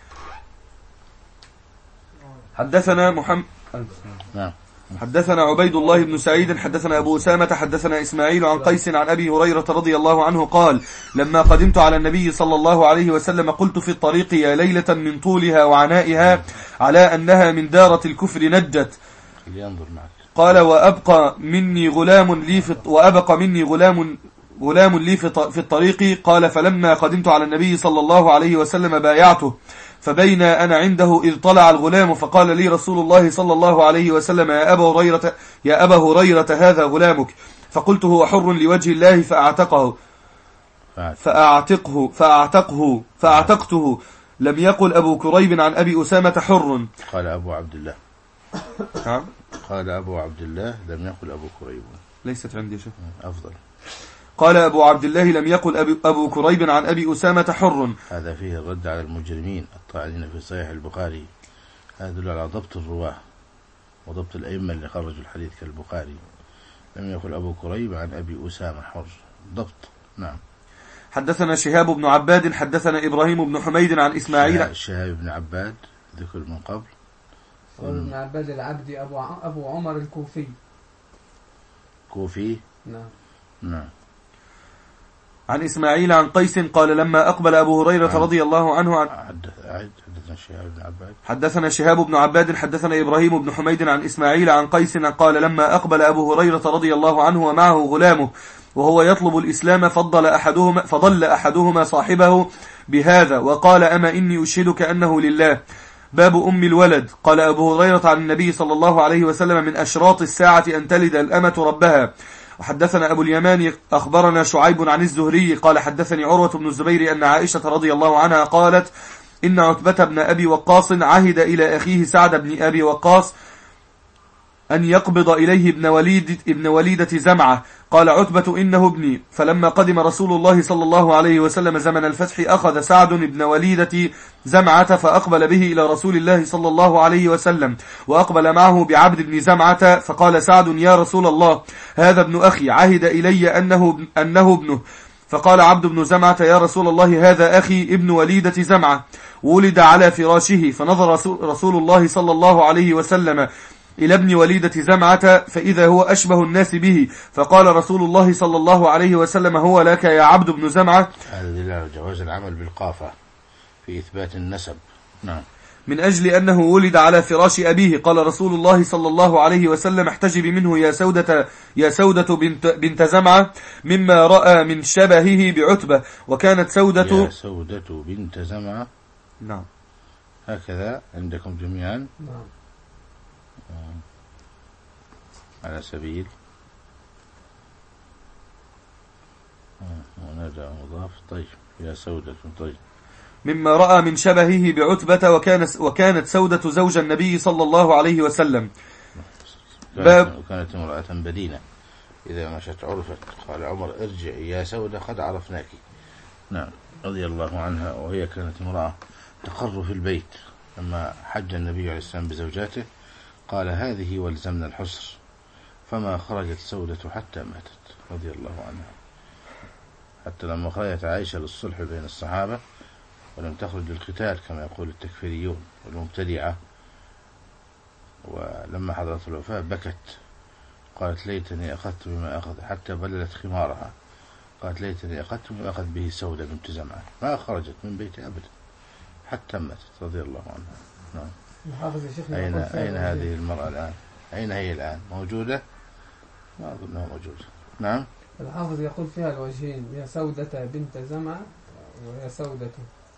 حدثنا عبيد الله بن سعيد حدثنا أبو أسامة حدثنا إسماعيل عن قيس عن أبي هريرة رضي الله عنه قال لما قدمت على النبي صلى الله عليه وسلم قلت في الطريق يا ليلة من طولها وعنائها على أنها من دارة الكفر نجت. قال وأبقى مني غلام لي في الطريق. قال فلما قدمت على النبي صلى الله عليه وسلم بايعته، فبين أنا عنده إذ طلع الغلام فقال لي رسول الله صلى الله عليه وسلم يا أبا هريرة هذا غلامك، فقلت هو حر لوجه الله فأعتقته. لم يقل أبو كريب عن أبي أسامة حر. قال أبو عبد الله لم يقل أبو كريب. ليست عندي شيء أفضل. قال أبو عبد الله لم يقل أبو كريب عن أبي أسامة حر. هذا فيه الرد على المجرمين الطاعنين في صحيح البخاري. هذا يدل على ضبط الرواة وضبط الأئمة اللي خرجوا الحديث كالبخاري. لم يقل أبو كريب عن أبي أسامة حر، ضبط. نعم. حدثنا شهاب بن عباد حدثنا إبراهيم بن حميد عن إسماعيل. شهاب بن عباد ذكر من قبل. ابن عباد العبدي أبو عمر الكوفي. كوفي. نعم. عن إسماعيل عن قيس قال لما أقبل أبو هريرة رضي الله عنه حدثنا شهاب بن عباد حدثنا إبراهيم بن حميد عن إسماعيل عن قيس قال لما أقبل أبو هريرة رضي الله عنه ومعه غلامه وهو يطلب الإسلام فضل أحدهما صاحبه بهذا وقال أما إني أشهدك أنه لله. باب أم الولد. قال أبو هريرة عن النبي صلى الله عليه وسلم من أشراط الساعة أن تلد الأمة ربها. وحدثنا أبو اليمان أخبرنا شعيب عن الزهري قال حدثني عروة بن الزبير أن عائشة رضي الله عنها قالت إن عتبة بن أبي وقاص عهد إلى أخيه سعد بن أبي وقاص أن يقبض إليه ابن وليدة زمعة. قال عتبة إنه ابني. فلما قدم رسول الله صلى الله عليه وسلم زمن الفتح أخذ سعد ابن وليدة زمعة فأقبل به إلى رسول الله صلى الله عليه وسلم وأقبل معه بعبد بن زمعة. فقال سعد يا رسول الله هذا ابن أخي عهد إلي أنه ابنه. فقال عبد بن زمعة يا رسول الله هذا أخي ابن وليدة زمعة ولد على فراشه. فنظر رسول الله صلى الله عليه وسلم إلى ابن وليدة زمعة فإذا هو أشبه الناس به. فقال رسول الله صلى الله عليه وسلم هو لك يا عبد بن زمعة. هذا دليل على جواز العمل بالقافة في إثبات النسب. نعم. من أجل أنه ولد على فراش أبيه. قال رسول الله صلى الله عليه وسلم احتجبي منه يا سودة بنت زمعة مما رأى من شبهه بعتبة. وكانت سودة يا سودة بنت زمعة. نعم هكذا عندكم جميعا. نعم على سبيل ونادى مضاف. طيب يا سودة. طيب مما رأى من شبهه بعتبة وكانت سودة زوج النبي صلى الله عليه وسلم. كانت امرأة بدينة إذا مشت عرفت. قال عمر ارجعي يا سودة قد عرفناك. نعم رضي الله عنها. وهي كانت امرأة تقر في البيت. لما حج النبي عليه السلام بزوجاته قال هذه والزمنا الحسر فما خرجت سودة حتى ماتت رضي الله عنها. حتى لما خرجت عائشة للصلح بين الصحابة ولم تخرج للقتال كما يقول التكفيريون والمبتدعة ولما حضرت الوفاة بكت قالت ليتني أخذت بما أخذ حتى بللت خمارها. قالت ليتني أخذت بما أخذ به سودة بنت زمعة ما خرجت من بيتها أبدا حتى ماتت رضي الله عنها. نعم. أين هذه المرأة الآن؟ أين هي الآن؟ موجودة؟ ما أظنها موجودة. نعم. الحافظ يقول فيها الوجهين يا سودة بنت زمعة ويا سودة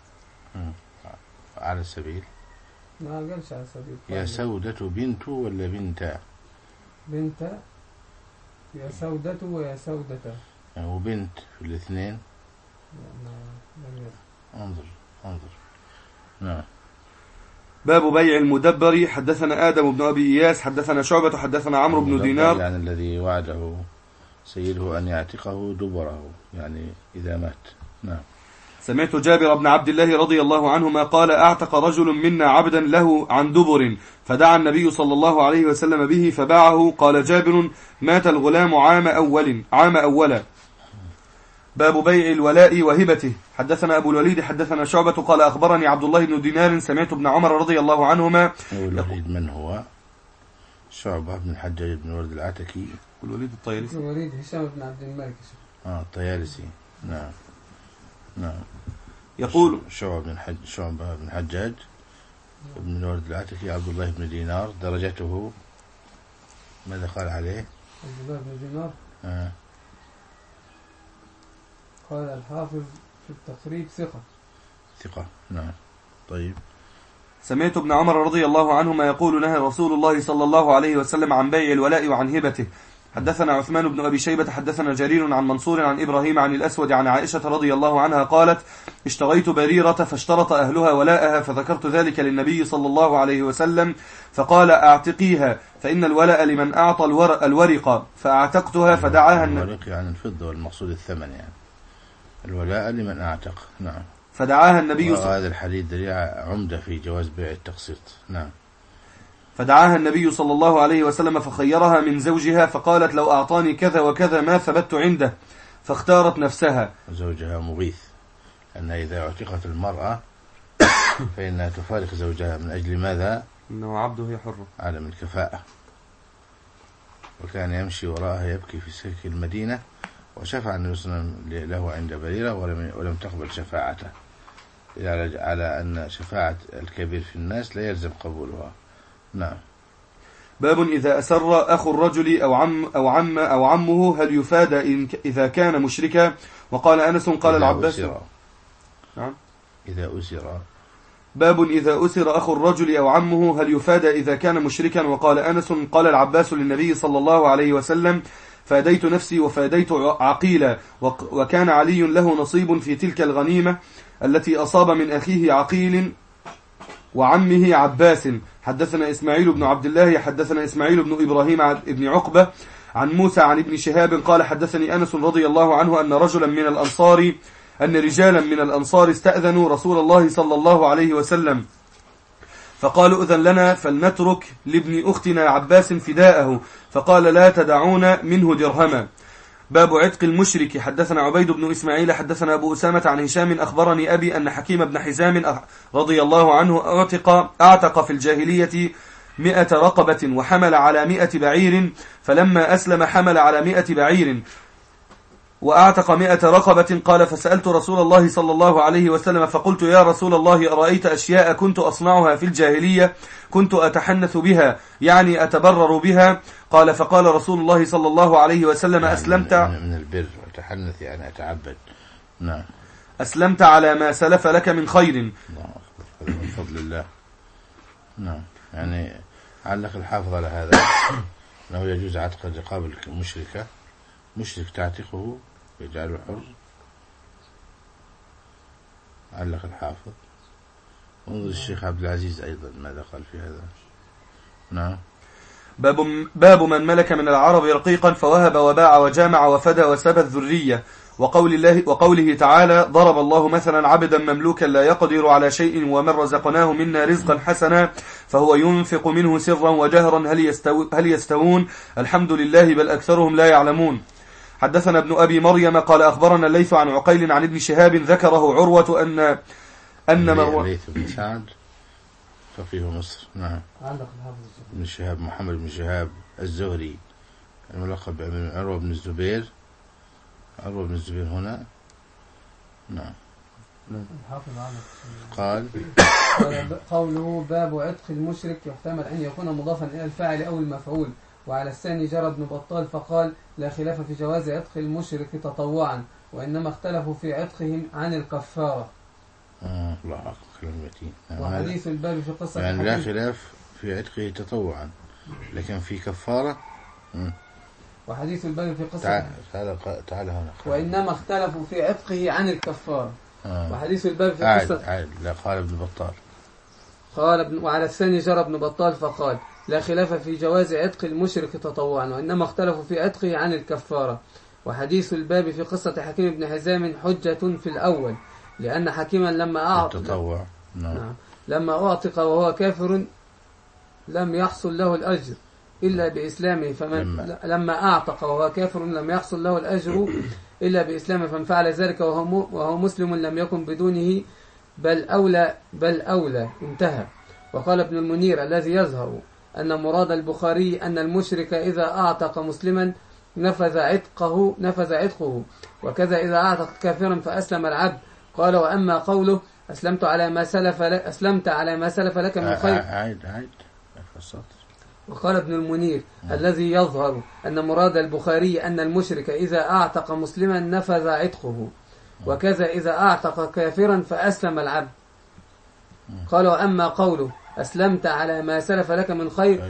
على السبيل. ما قالش على السبيل. يا سودة بنت ولا بنت؟ بنت. يا سودة ويا سودة يعني وبنت في الاثنين. انظر. نعم. باب بيع المدبر. حدثنا آدم بن أبي إياس حدثنا شعبة حدثنا عمرو بن دينار يعني الذي وعده سيده أن يعتقه دبره يعني إذا مات. نعم. سمعت جابر بن عبد الله رضي الله عنهما قال اعتق رجل منا عبدا له عن دبر فدعا النبي صلى الله عليه وسلم به فباعه. قال جابر مات الغلام عام أولا. باب بيع الولاء وهبته. حدثنا أبو الوليد حدثنا شعبة قال أخبرني عبد الله بن دينار سمعت ابن عمر رضي الله عنهما. أبو الوليد من هو؟ شعبة بن الحجاج بن ورد العتكي. الوليد الطيالسي. الوليد هشام بن عبد الملك. الطيالسي. نعم. يقول شعبة بن حجاج بن ورد العتكي عبد الله بن دينار. درجته ماذا قال عليه؟ عبد الله بن دينار قال الحافظ في التقريب ثقة. نعم. طيب. سمعت ابن عمر رضي الله عنهما يقول نهى رسول الله صلى الله عليه وسلم عن بيع الولاء وعن هبته. حدثنا عثمان بن أبي شيبة حدثنا جرير عن منصور عن إبراهيم عن الأسود عن عائشة رضي الله عنها قالت اشتريت بريرة فاشترط أهلها ولاءها فذكرت ذلك للنبي صلى الله عليه وسلم فقال اعتقيها فإن الولاء لمن أعطى الورق فأعتقتها فدعاها الورق يعني الفضة والمقصود الثمن يعني الولاء لمن أعتق. نعم. فدعاها النبي هذا الحديث دليل عمدة في جواز بيع التقسيط. نعم. فدعاها النبي صلى الله عليه وسلم فخيرها من زوجها فقالت لو أعطاني كذا وكذا ما ثبت عنده فاختارت نفسها. زوجها مغيث، أنها إذا اعتقت المرأة فإنها تفارق زوجها من أجل ماذا؟ إنه عبده هي حرة. عدم الكفاءة. وكان يمشي وراءها يبكي في سكك المدينة، وشفع النبي صلى الله عليه وسلم له عند بريرة ولم تقبل شفاعته، على أن شفاعة الكبير في الناس لا يلزم قبولها. نعم. باب إذا أسر أخو الرجل أو عمه هل يفاد إذا كان مشركا؟ وقال أنس قال العباس. نعم. إذا أسر. باب إذا أسر أخو الرجل أو عمه هل يفاد إذا كان مشركا؟ وقال أنس قال العباس للنبي صلى الله عليه وسلم: فاديت نفسي وفاديت عقيلا. وكان علي له نصيب في تلك الغنيمة التي أصاب من أخيه عقيل وعمه عباس. حدثنا إسماعيل بن عبد الله حدثنا إسماعيل بن إبراهيم بن عقبة عن موسى عن ابن شهاب قال حدثني أنس رضي الله عنه أن رجالا من الأنصار استأذنوا رسول الله صلى الله عليه وسلم فقالوا: أذن لنا فلنترك لابن أختنا عباس فداءه، فقال: لا تدعون منه درهما. باب عتق المشرك. حدثنا عبيد بن إسماعيل حدثنا أبو أسامة عن هشام أخبرني أبي أن حكيم بن حزام رضي الله عنه أعتق في الجاهلية 100 رقبة وحمل على 100 بعير، فلما أسلم حمل على 100 بعير وأعتق 100 رقبة. قال: فسألت رسول الله صلى الله عليه وسلم فقلت: يا رسول الله، أرأيت أشياء كنت أصنعها في الجاهلية كنت أتحنث بها، يعني أتبرر بها؟ قال: فقال رسول الله صلى الله عليه وسلم: يعني أسلمت من البر، أتحنث يعني أتعبد. نعم. أسلمت على ما سلف لك من خير. الله أكبر، من فضل الله. نعم. يعني علق الحافظ على هذا أنه يجوز عتق الرقاب المشركة، مشرك تعتقه يجعله حر. علق الحافظ. انظر الشيخ عبد العزيز أيضا ماذا قال في هذا. نعم. باب من ملك من العرب رقيقا فوهب وباع وجامع وفدى وسبى الذرية. وقوله تعالى: ضرب الله مثلا عبدا مملوكا لا يقدر على شيء ومن رزقناه منا رزقا حسنا فهو ينفق منه سرا وجهرا هل يستوون؟ الحمد لله بل أكثرهم لا يعلمون. حدثنا ابن أبي مريم قال أخبرنا الليث عن عقيل عن ابن شهاب ذكره عروة أن مروان الليث بن سعد فقيه مصر. نعم. ابن شهاب محمد بن شهاب الزهري الملقب عروة بن الزبير. عروة بن الزبير هنا. نعم. قال قوله: باب عتق المشرك يحتمل أن يكون مضافا إلى الفاعل أو المفعول. وعلى الثاني جرى ابن بطال فقال: لا خلاف في جواز عتق المشرك تطوعا، وإنما اختلفوا في عتقهم عن الكفارة. الله أكبر، كلمتين. وحديث الباب في قصة يعني لا خلاف في عتقه تطوعا، لكن في كفارة. وحديث الباب في قصة تعال هنا. وإنما اختلفوا في عتقه عن الكفارة. وحديث الباب في قصة لا قال ابن بطال. وعلى الثاني جرى ابن بطال فقال: لا خلاف في جواز عتق المشرك تطوعا، وإنما اختلفوا في عتقه عن الكفارة. وحديث الباب في قصة حكيم بن حزام حجة في الأول، لأن حكيما لما أعتق وهو كافر لم يحصل له الأجر إلا بإسلامه، لما أعتق وهو كافر لم يحصل له الأجر إلا بإسلامه، فمن فعل ذلك وهو مسلم لم يكن بدونه بل أولى. انتهى. وقال ابن المنير: الذي يظهر أن مراد البخاري أن المشرك إذا أعتق مسلما نفذ عتقه، وكذا إذا أعتق كافرا فأسلم العبد. قال: وأما قوله: أسلمت على ما سلف لك من خير. وقال ابن المنير: الذي يظهر أن مراد البخاري أن المشرك إذا أعتق مسلما نفذ عتقه، وكذا إذا أعتق كافرا فأسلم العبد. قال: وأما قوله: أسلمت على ما سلف لك من خير.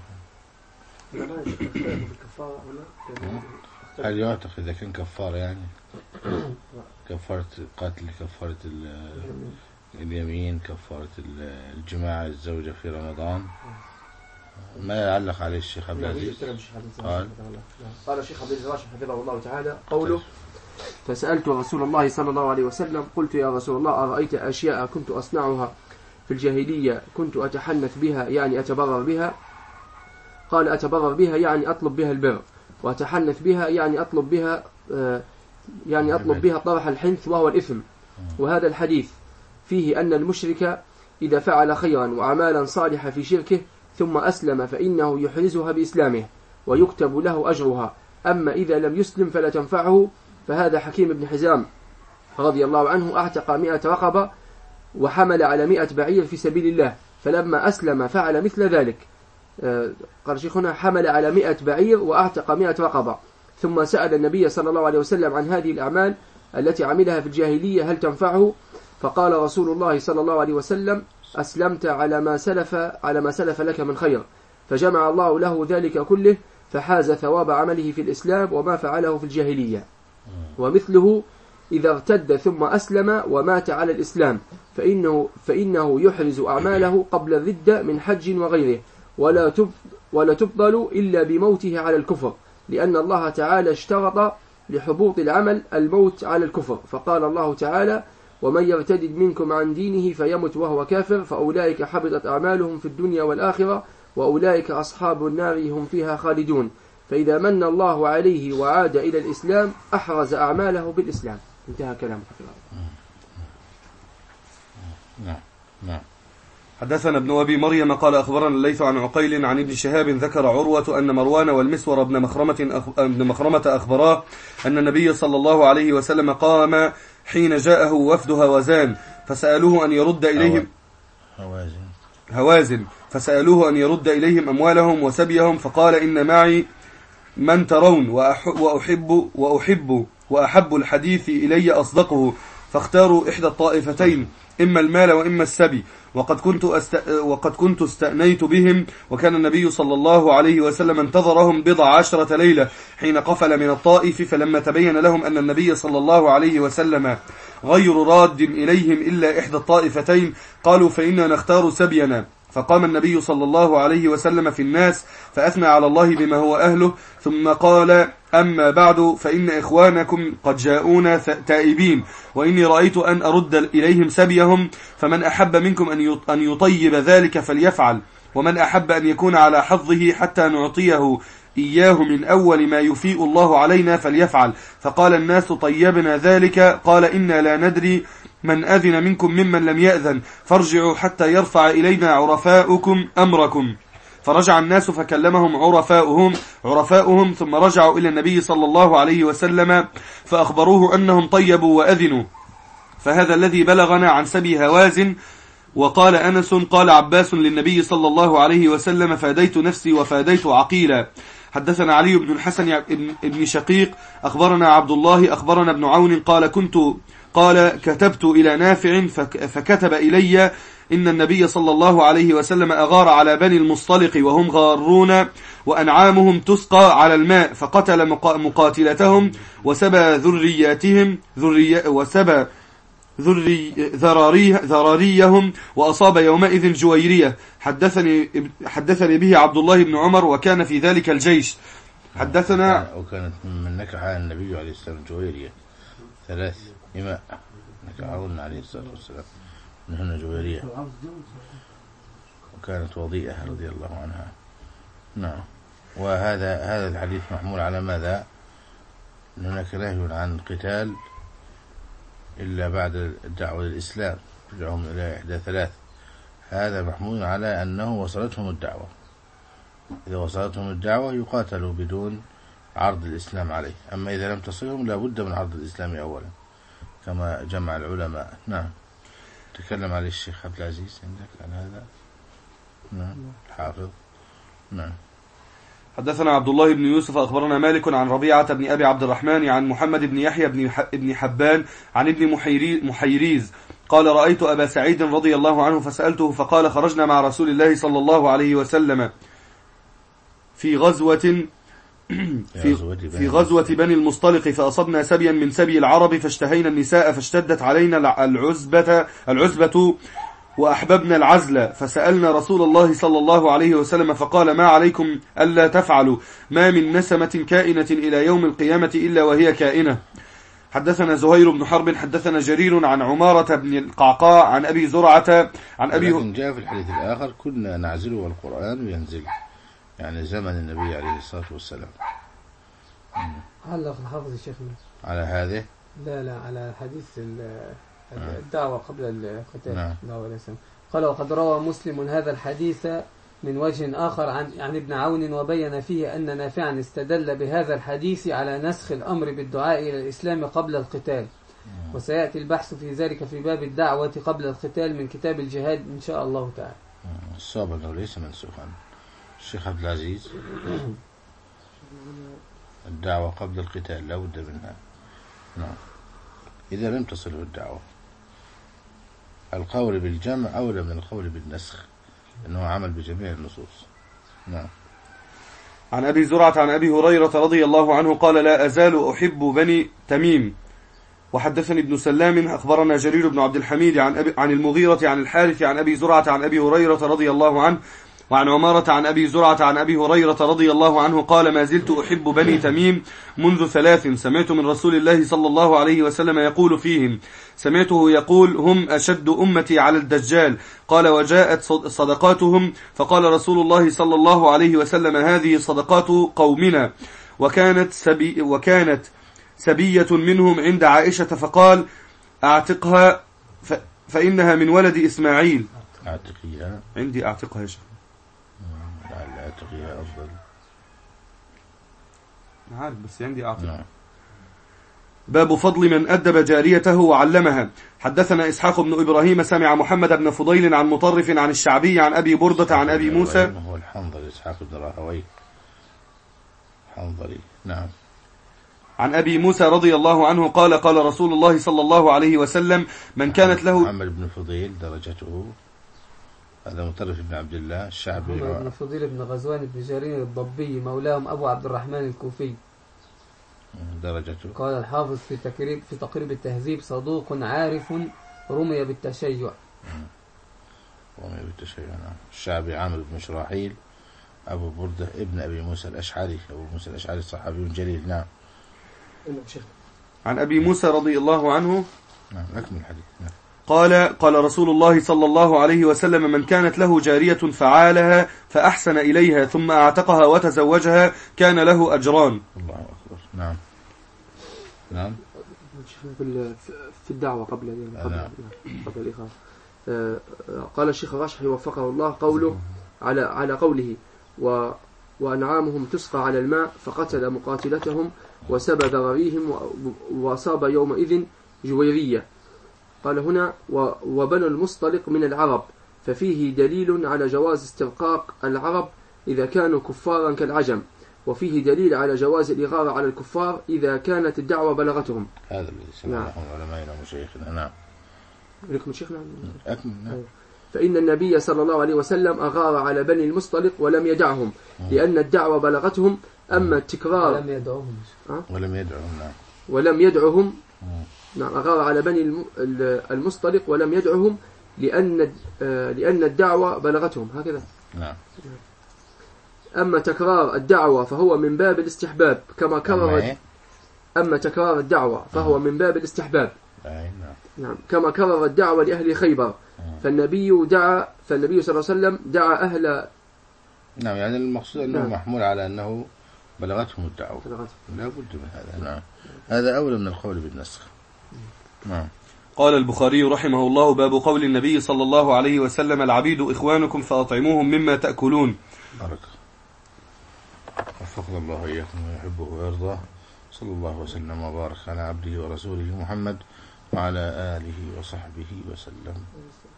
هل يعتق إذا كان كفارة، يعني كفارة القتل، كفارة اليمين، كفارة الجماع الزوجة في رمضان؟ ما يعلق عليه الشيخ عبد العزيز؟ قال الشيخ عبد العزيز حفظه الله تعالى: قوله: فسألت رسول الله صلى الله عليه وسلم قلت: يا رسول الله، أرأيت أشياء كنت أصنعها في الجاهلية كنت أتحنث بها، يعني أتبرر بها؟ قال: أتبرر بها يعني أطلب بها البر، وأتحنث بها يعني أطلب بها يعني أطلب بها طرح الحنث وهو الإثم. وهذا الحديث فيه أن المشرك إذا فعل خيرا وأعمالا صالحة في شركه ثم أسلم فإنه يحرزها بإسلامه ويكتب له أجرها، أما إذا لم يسلم فلا تنفعه. فهذا حكيم بن حزام رضي الله عنه أعتق 100 رقبة وحمل على 100 بعير في سبيل الله، فلما أسلم فعل مثل ذلك. قال شيخنا حمل على 100 بعير وأعتق 100 رقبة، ثم سأل النبي صلى الله عليه وسلم عن هذه الأعمال التي عملها في الجاهلية هل تنفعه؟ فقال رسول الله صلى الله عليه وسلم أسلمت على ما سلف لك من خير، فجمع الله له ذلك كله فحاز ثواب عمله في الإسلام وما فعله في الجاهلية. ومثله إذا ارتد ثم أسلم ومات على الإسلام فإنه يحرز أعماله قبل الردة من حج وغيره، ولا تبطل إلا بموته على الكفر، لأن الله تعالى اشترط لحبوط العمل الموت على الكفر، فقال الله تعالى ومن يرتد منكم عن دينه فيمت وهو كافر فأولئك حبطت أعمالهم في الدنيا والآخرة وأولئك أصحاب النار هم فيها خالدون. فإذا من الله عليه وعاد إلى الإسلام أحرز أعماله بالإسلام. انتهى كلامه. نعم. حدثنا ابن أبي مريم قال أخبرنا الليث عن عقيل عن ابن شهاب ذكر عروة أن مروان والمسور بن مخرمة أخبراه أن النبي صلى الله عليه وسلم قام حين جاءه وفد هوازن فسألوه أن يرد إليهم هوازن فسألوه أن يرد إليهم أموالهم وسبيهم، فقال إن معي من ترون وأحب الحديث إلي أصدقه، فاختاروا إحدى الطائفتين إما المال وإما السبي، وقد كنت استأنيت بهم، وكان النبي صلى الله عليه وسلم انتظرهم 10 ليلة حين قفل من الطائف، فلما تبين لهم أن النبي صلى الله عليه وسلم غير راد إليهم إلا إحدى الطائفتين قالوا فإنا نختار سبينا. فقام النبي صلى الله عليه وسلم في الناس فأثنى على الله بما هو أهله، ثم قال أما بعد فإن إخوانكم قد جاءونا تائبين، وإني رأيت أن أرد إليهم سبيهم، فمن أحب منكم أن يطيب ذلك فليفعل، ومن أحب أن يكون على حظه حتى نعطيه إياه من أول ما يفيء الله علينا فليفعل. فقال الناس طيبنا ذلك. قال إنا لا ندري من أذن منكم ممن لم يأذن، فارجعوا حتى يرفع إلينا عرفاؤكم أمركم. فرجع الناس فكلمهم عرفاؤهم ثم رجعوا إلى النبي صلى الله عليه وسلم فأخبروه أنهم طيبوا وأذنوا. فهذا الذي بلغنا عن سبي هوازن. وقال أنس قال عباس للنبي صلى الله عليه وسلم فاديت نفسي وفاديت عقيلا. حدثنا علي بن الحسن بن شقيق أخبرنا عبد الله أخبرنا ابن عون قال كتبت إلى نافع فكتب إلي إن النبي صلى الله عليه وسلم أغار على بني المصطلق وهم غارون وأنعامهم تسقى على الماء، فقتل مقاتلتهم وسبى ذراريهم وأصاب يومئذ جويرية. حدثني به عبد الله بن عمر وكان في ذلك الجيش. حدثنا وكانت من نكح النبي عليه السلام جويرية 3 إماء نكحهن عليه الصلاة والسلام منهن جويرية، وكانت وضيئة رضي الله عنها. نعم. وهذا الحديث محمول على ماذا؟ هناك نهي عن القتال إلا بعد الدعوة للإسلام، تدعوهم إلى إحدى 3. هذا محمول على أنه وصلتهم الدعوة، إذا وصلتهم الدعوة يقاتلوا بدون عرض الإسلام عليه، أما إذا لم تصلهم لا بد من عرض الإسلام أولا كما جمع العلماء. نعم. تكلم عليه الشيخ عبد العزيز عندك عن هذا. نعم. الحافظ. نعم. حدثنا عبد الله بن يوسف أخبرنا مالك عن ربيعة بن أبي عبد الرحمن عن محمد بن يحيى بن حبان عن ابن محيريز قال رأيت أبا سعيد رضي الله عنه فسألته فقال خرجنا مع رسول الله صلى الله عليه وسلم في غزوة بني المصطلق، فأصبنا سبيا من سبي العرب فاشتهينا النساء فاشتدت علينا العزبة وأحببنا العزل، فسألنا رسول الله صلى الله عليه وسلم فقال ما عليكم ألا تفعلوا، ما من نسمة كائنة إلى يوم القيامة إلا وهي كائنة. حدثنا زهير بن حرب حدثنا جرير عن عمارة بن القعقاع عن أبي زرعة عن أبي لكن جاء في الحديث الآخر كنا نعزله والقرآن ينزل، يعني زمن النبي عليه الصلاة والسلام. علق الحافظ الشيخ على هذه؟ لا على حديث الدعوة قبل القتال. نعم. قال وقد روى مسلم هذا الحديث من وجه آخر عن ابن عون وبين فيه أن نافعا استدل بهذا الحديث على نسخ الأمر بالدعاء إلى الإسلام قبل القتال، وسيأتي البحث في ذلك في باب الدعوة قبل القتال من كتاب الجهاد إن شاء الله تعالى. الصواب أنه ليس منسوخا. الشيخ عبد العزيز الدعوة قبل القتال لا بد منها. نعم. إذا لم تصله الدعوة القول بالجمع أولى من القول بالنسخ، أنه عمل بجميع النصوص. نعم. عن أبي زرعة عن أبي هريرة رضي الله عنه قال لا أزال أحب بني تميم. وحدثني ابن سلام أخبرنا جرير بن عبد الحميد عن المغيرة عن الحارث عن أبي زرعة عن أبي هريرة رضي الله عنه وعن عمارة عن أبي زرعة عن أبي هريرة رضي الله عنه قال ما زلت أحب بني تميم منذ 3 سمعت من رسول الله صلى الله عليه وسلم يقول فيهم سمعته يقول هم أشد أمتي على الدجال قال وجاءت صدقاتهم فقال رسول الله صلى الله عليه وسلم هذه صدقات قومنا وكانت سبية منهم عند عائشة فقال أعتقها فإنها من ولد إسماعيل. أعتقيها عندي أعتقها يا شيخ. لا أعتقيها أفضل. عارف بس عندي أعتقها. باب فضل من أدب جاريته وعلمها. حدثنا إسحاق بن إبراهيم سمع محمد بن فضيل عن مطرف عن الشعبي عن أبي بردة عن أبي موسى. هو الحنظلي إسحاق بن راهويه حنظلي. نعم. عن أبي موسى رضي الله عنه قال قال رسول الله صلى الله عليه وسلم من كانت له. محمد بن فضيل درجته هذا مطرف بن عبد الله الشعبي. محمد بن فضيل بن غزوان بن جرير الضبي مولاهم أبو عبد الرحمن الكوفي درجته. قال الحافظ في تقريب التهذيب صدوق عارف رمي بالتشيع. نعم. الشعبي عامر بن شراحيل أبو بردة ابن أبي موسى الأشعري. أبو موسى الأشعري صحابي جليل. نعم. عن أبي موسى رضي الله عنه. نعم. أكمل الحديث. نعم. قال رسول الله صلى الله عليه وسلم من كانت له جارية فعالها فأحسن إليها ثم أعتقها وتزوجها كان له أجران. الله أكبر. نعم. نعم. في الدعوة قبل الإخاء. قال الشيخ راشحي وفقه الله قوله على قوله وأنعامهم تسقى على الماء فقتل مقاتلتهم وسبى ذراريهم وصاب يومئذ جويرية. قال هنا وبنو المصطلق من العرب ففيه دليل على جواز استرقاق العرب إذا كانوا كفارا كالعجم، وفيه دليل على جواز الإغارة على الكفار إذا كانت الدعوة بلغتهم. هذا الذي سمعناه علمائنا ومشايخنا. نعم. لكم شيخنا. نعم. فإن النبي صلى الله عليه وسلم أغار على بني المصطلق ولم يدعهم لأن الدعوة بلغتهم. أما التكرار ولم يدعهم. نعم. أغار على بني المصطلق ولم يدعهم لأن الدعوة بلغتهم هكذا. نعم. أما تكرار الدعوة فهو من باب الاستحباب كما كرر. أما تكرار الدعوة فهو من باب الاستحباب. نعم. كما كرر الدعوة لأهل خيبر فالنبي صلى الله عليه وسلم دعا أهل. نعم. يعني المقصود أنه محمول على أنه بلغتهم الدعوة. لا بد من هذا. نعم. هذا أولى من القول بالنسخ. نعم. قال البخاري رحمه الله باب قول النبي صلى الله عليه وسلم العبيد إخوانكم فأطعموهم مما تأكلون. بارك. وفقنا الله إياكم ويحبه ويرضاه. صلى الله وسلم وبارك على عبده ورسوله محمد وعلى آله وصحبه وسلم.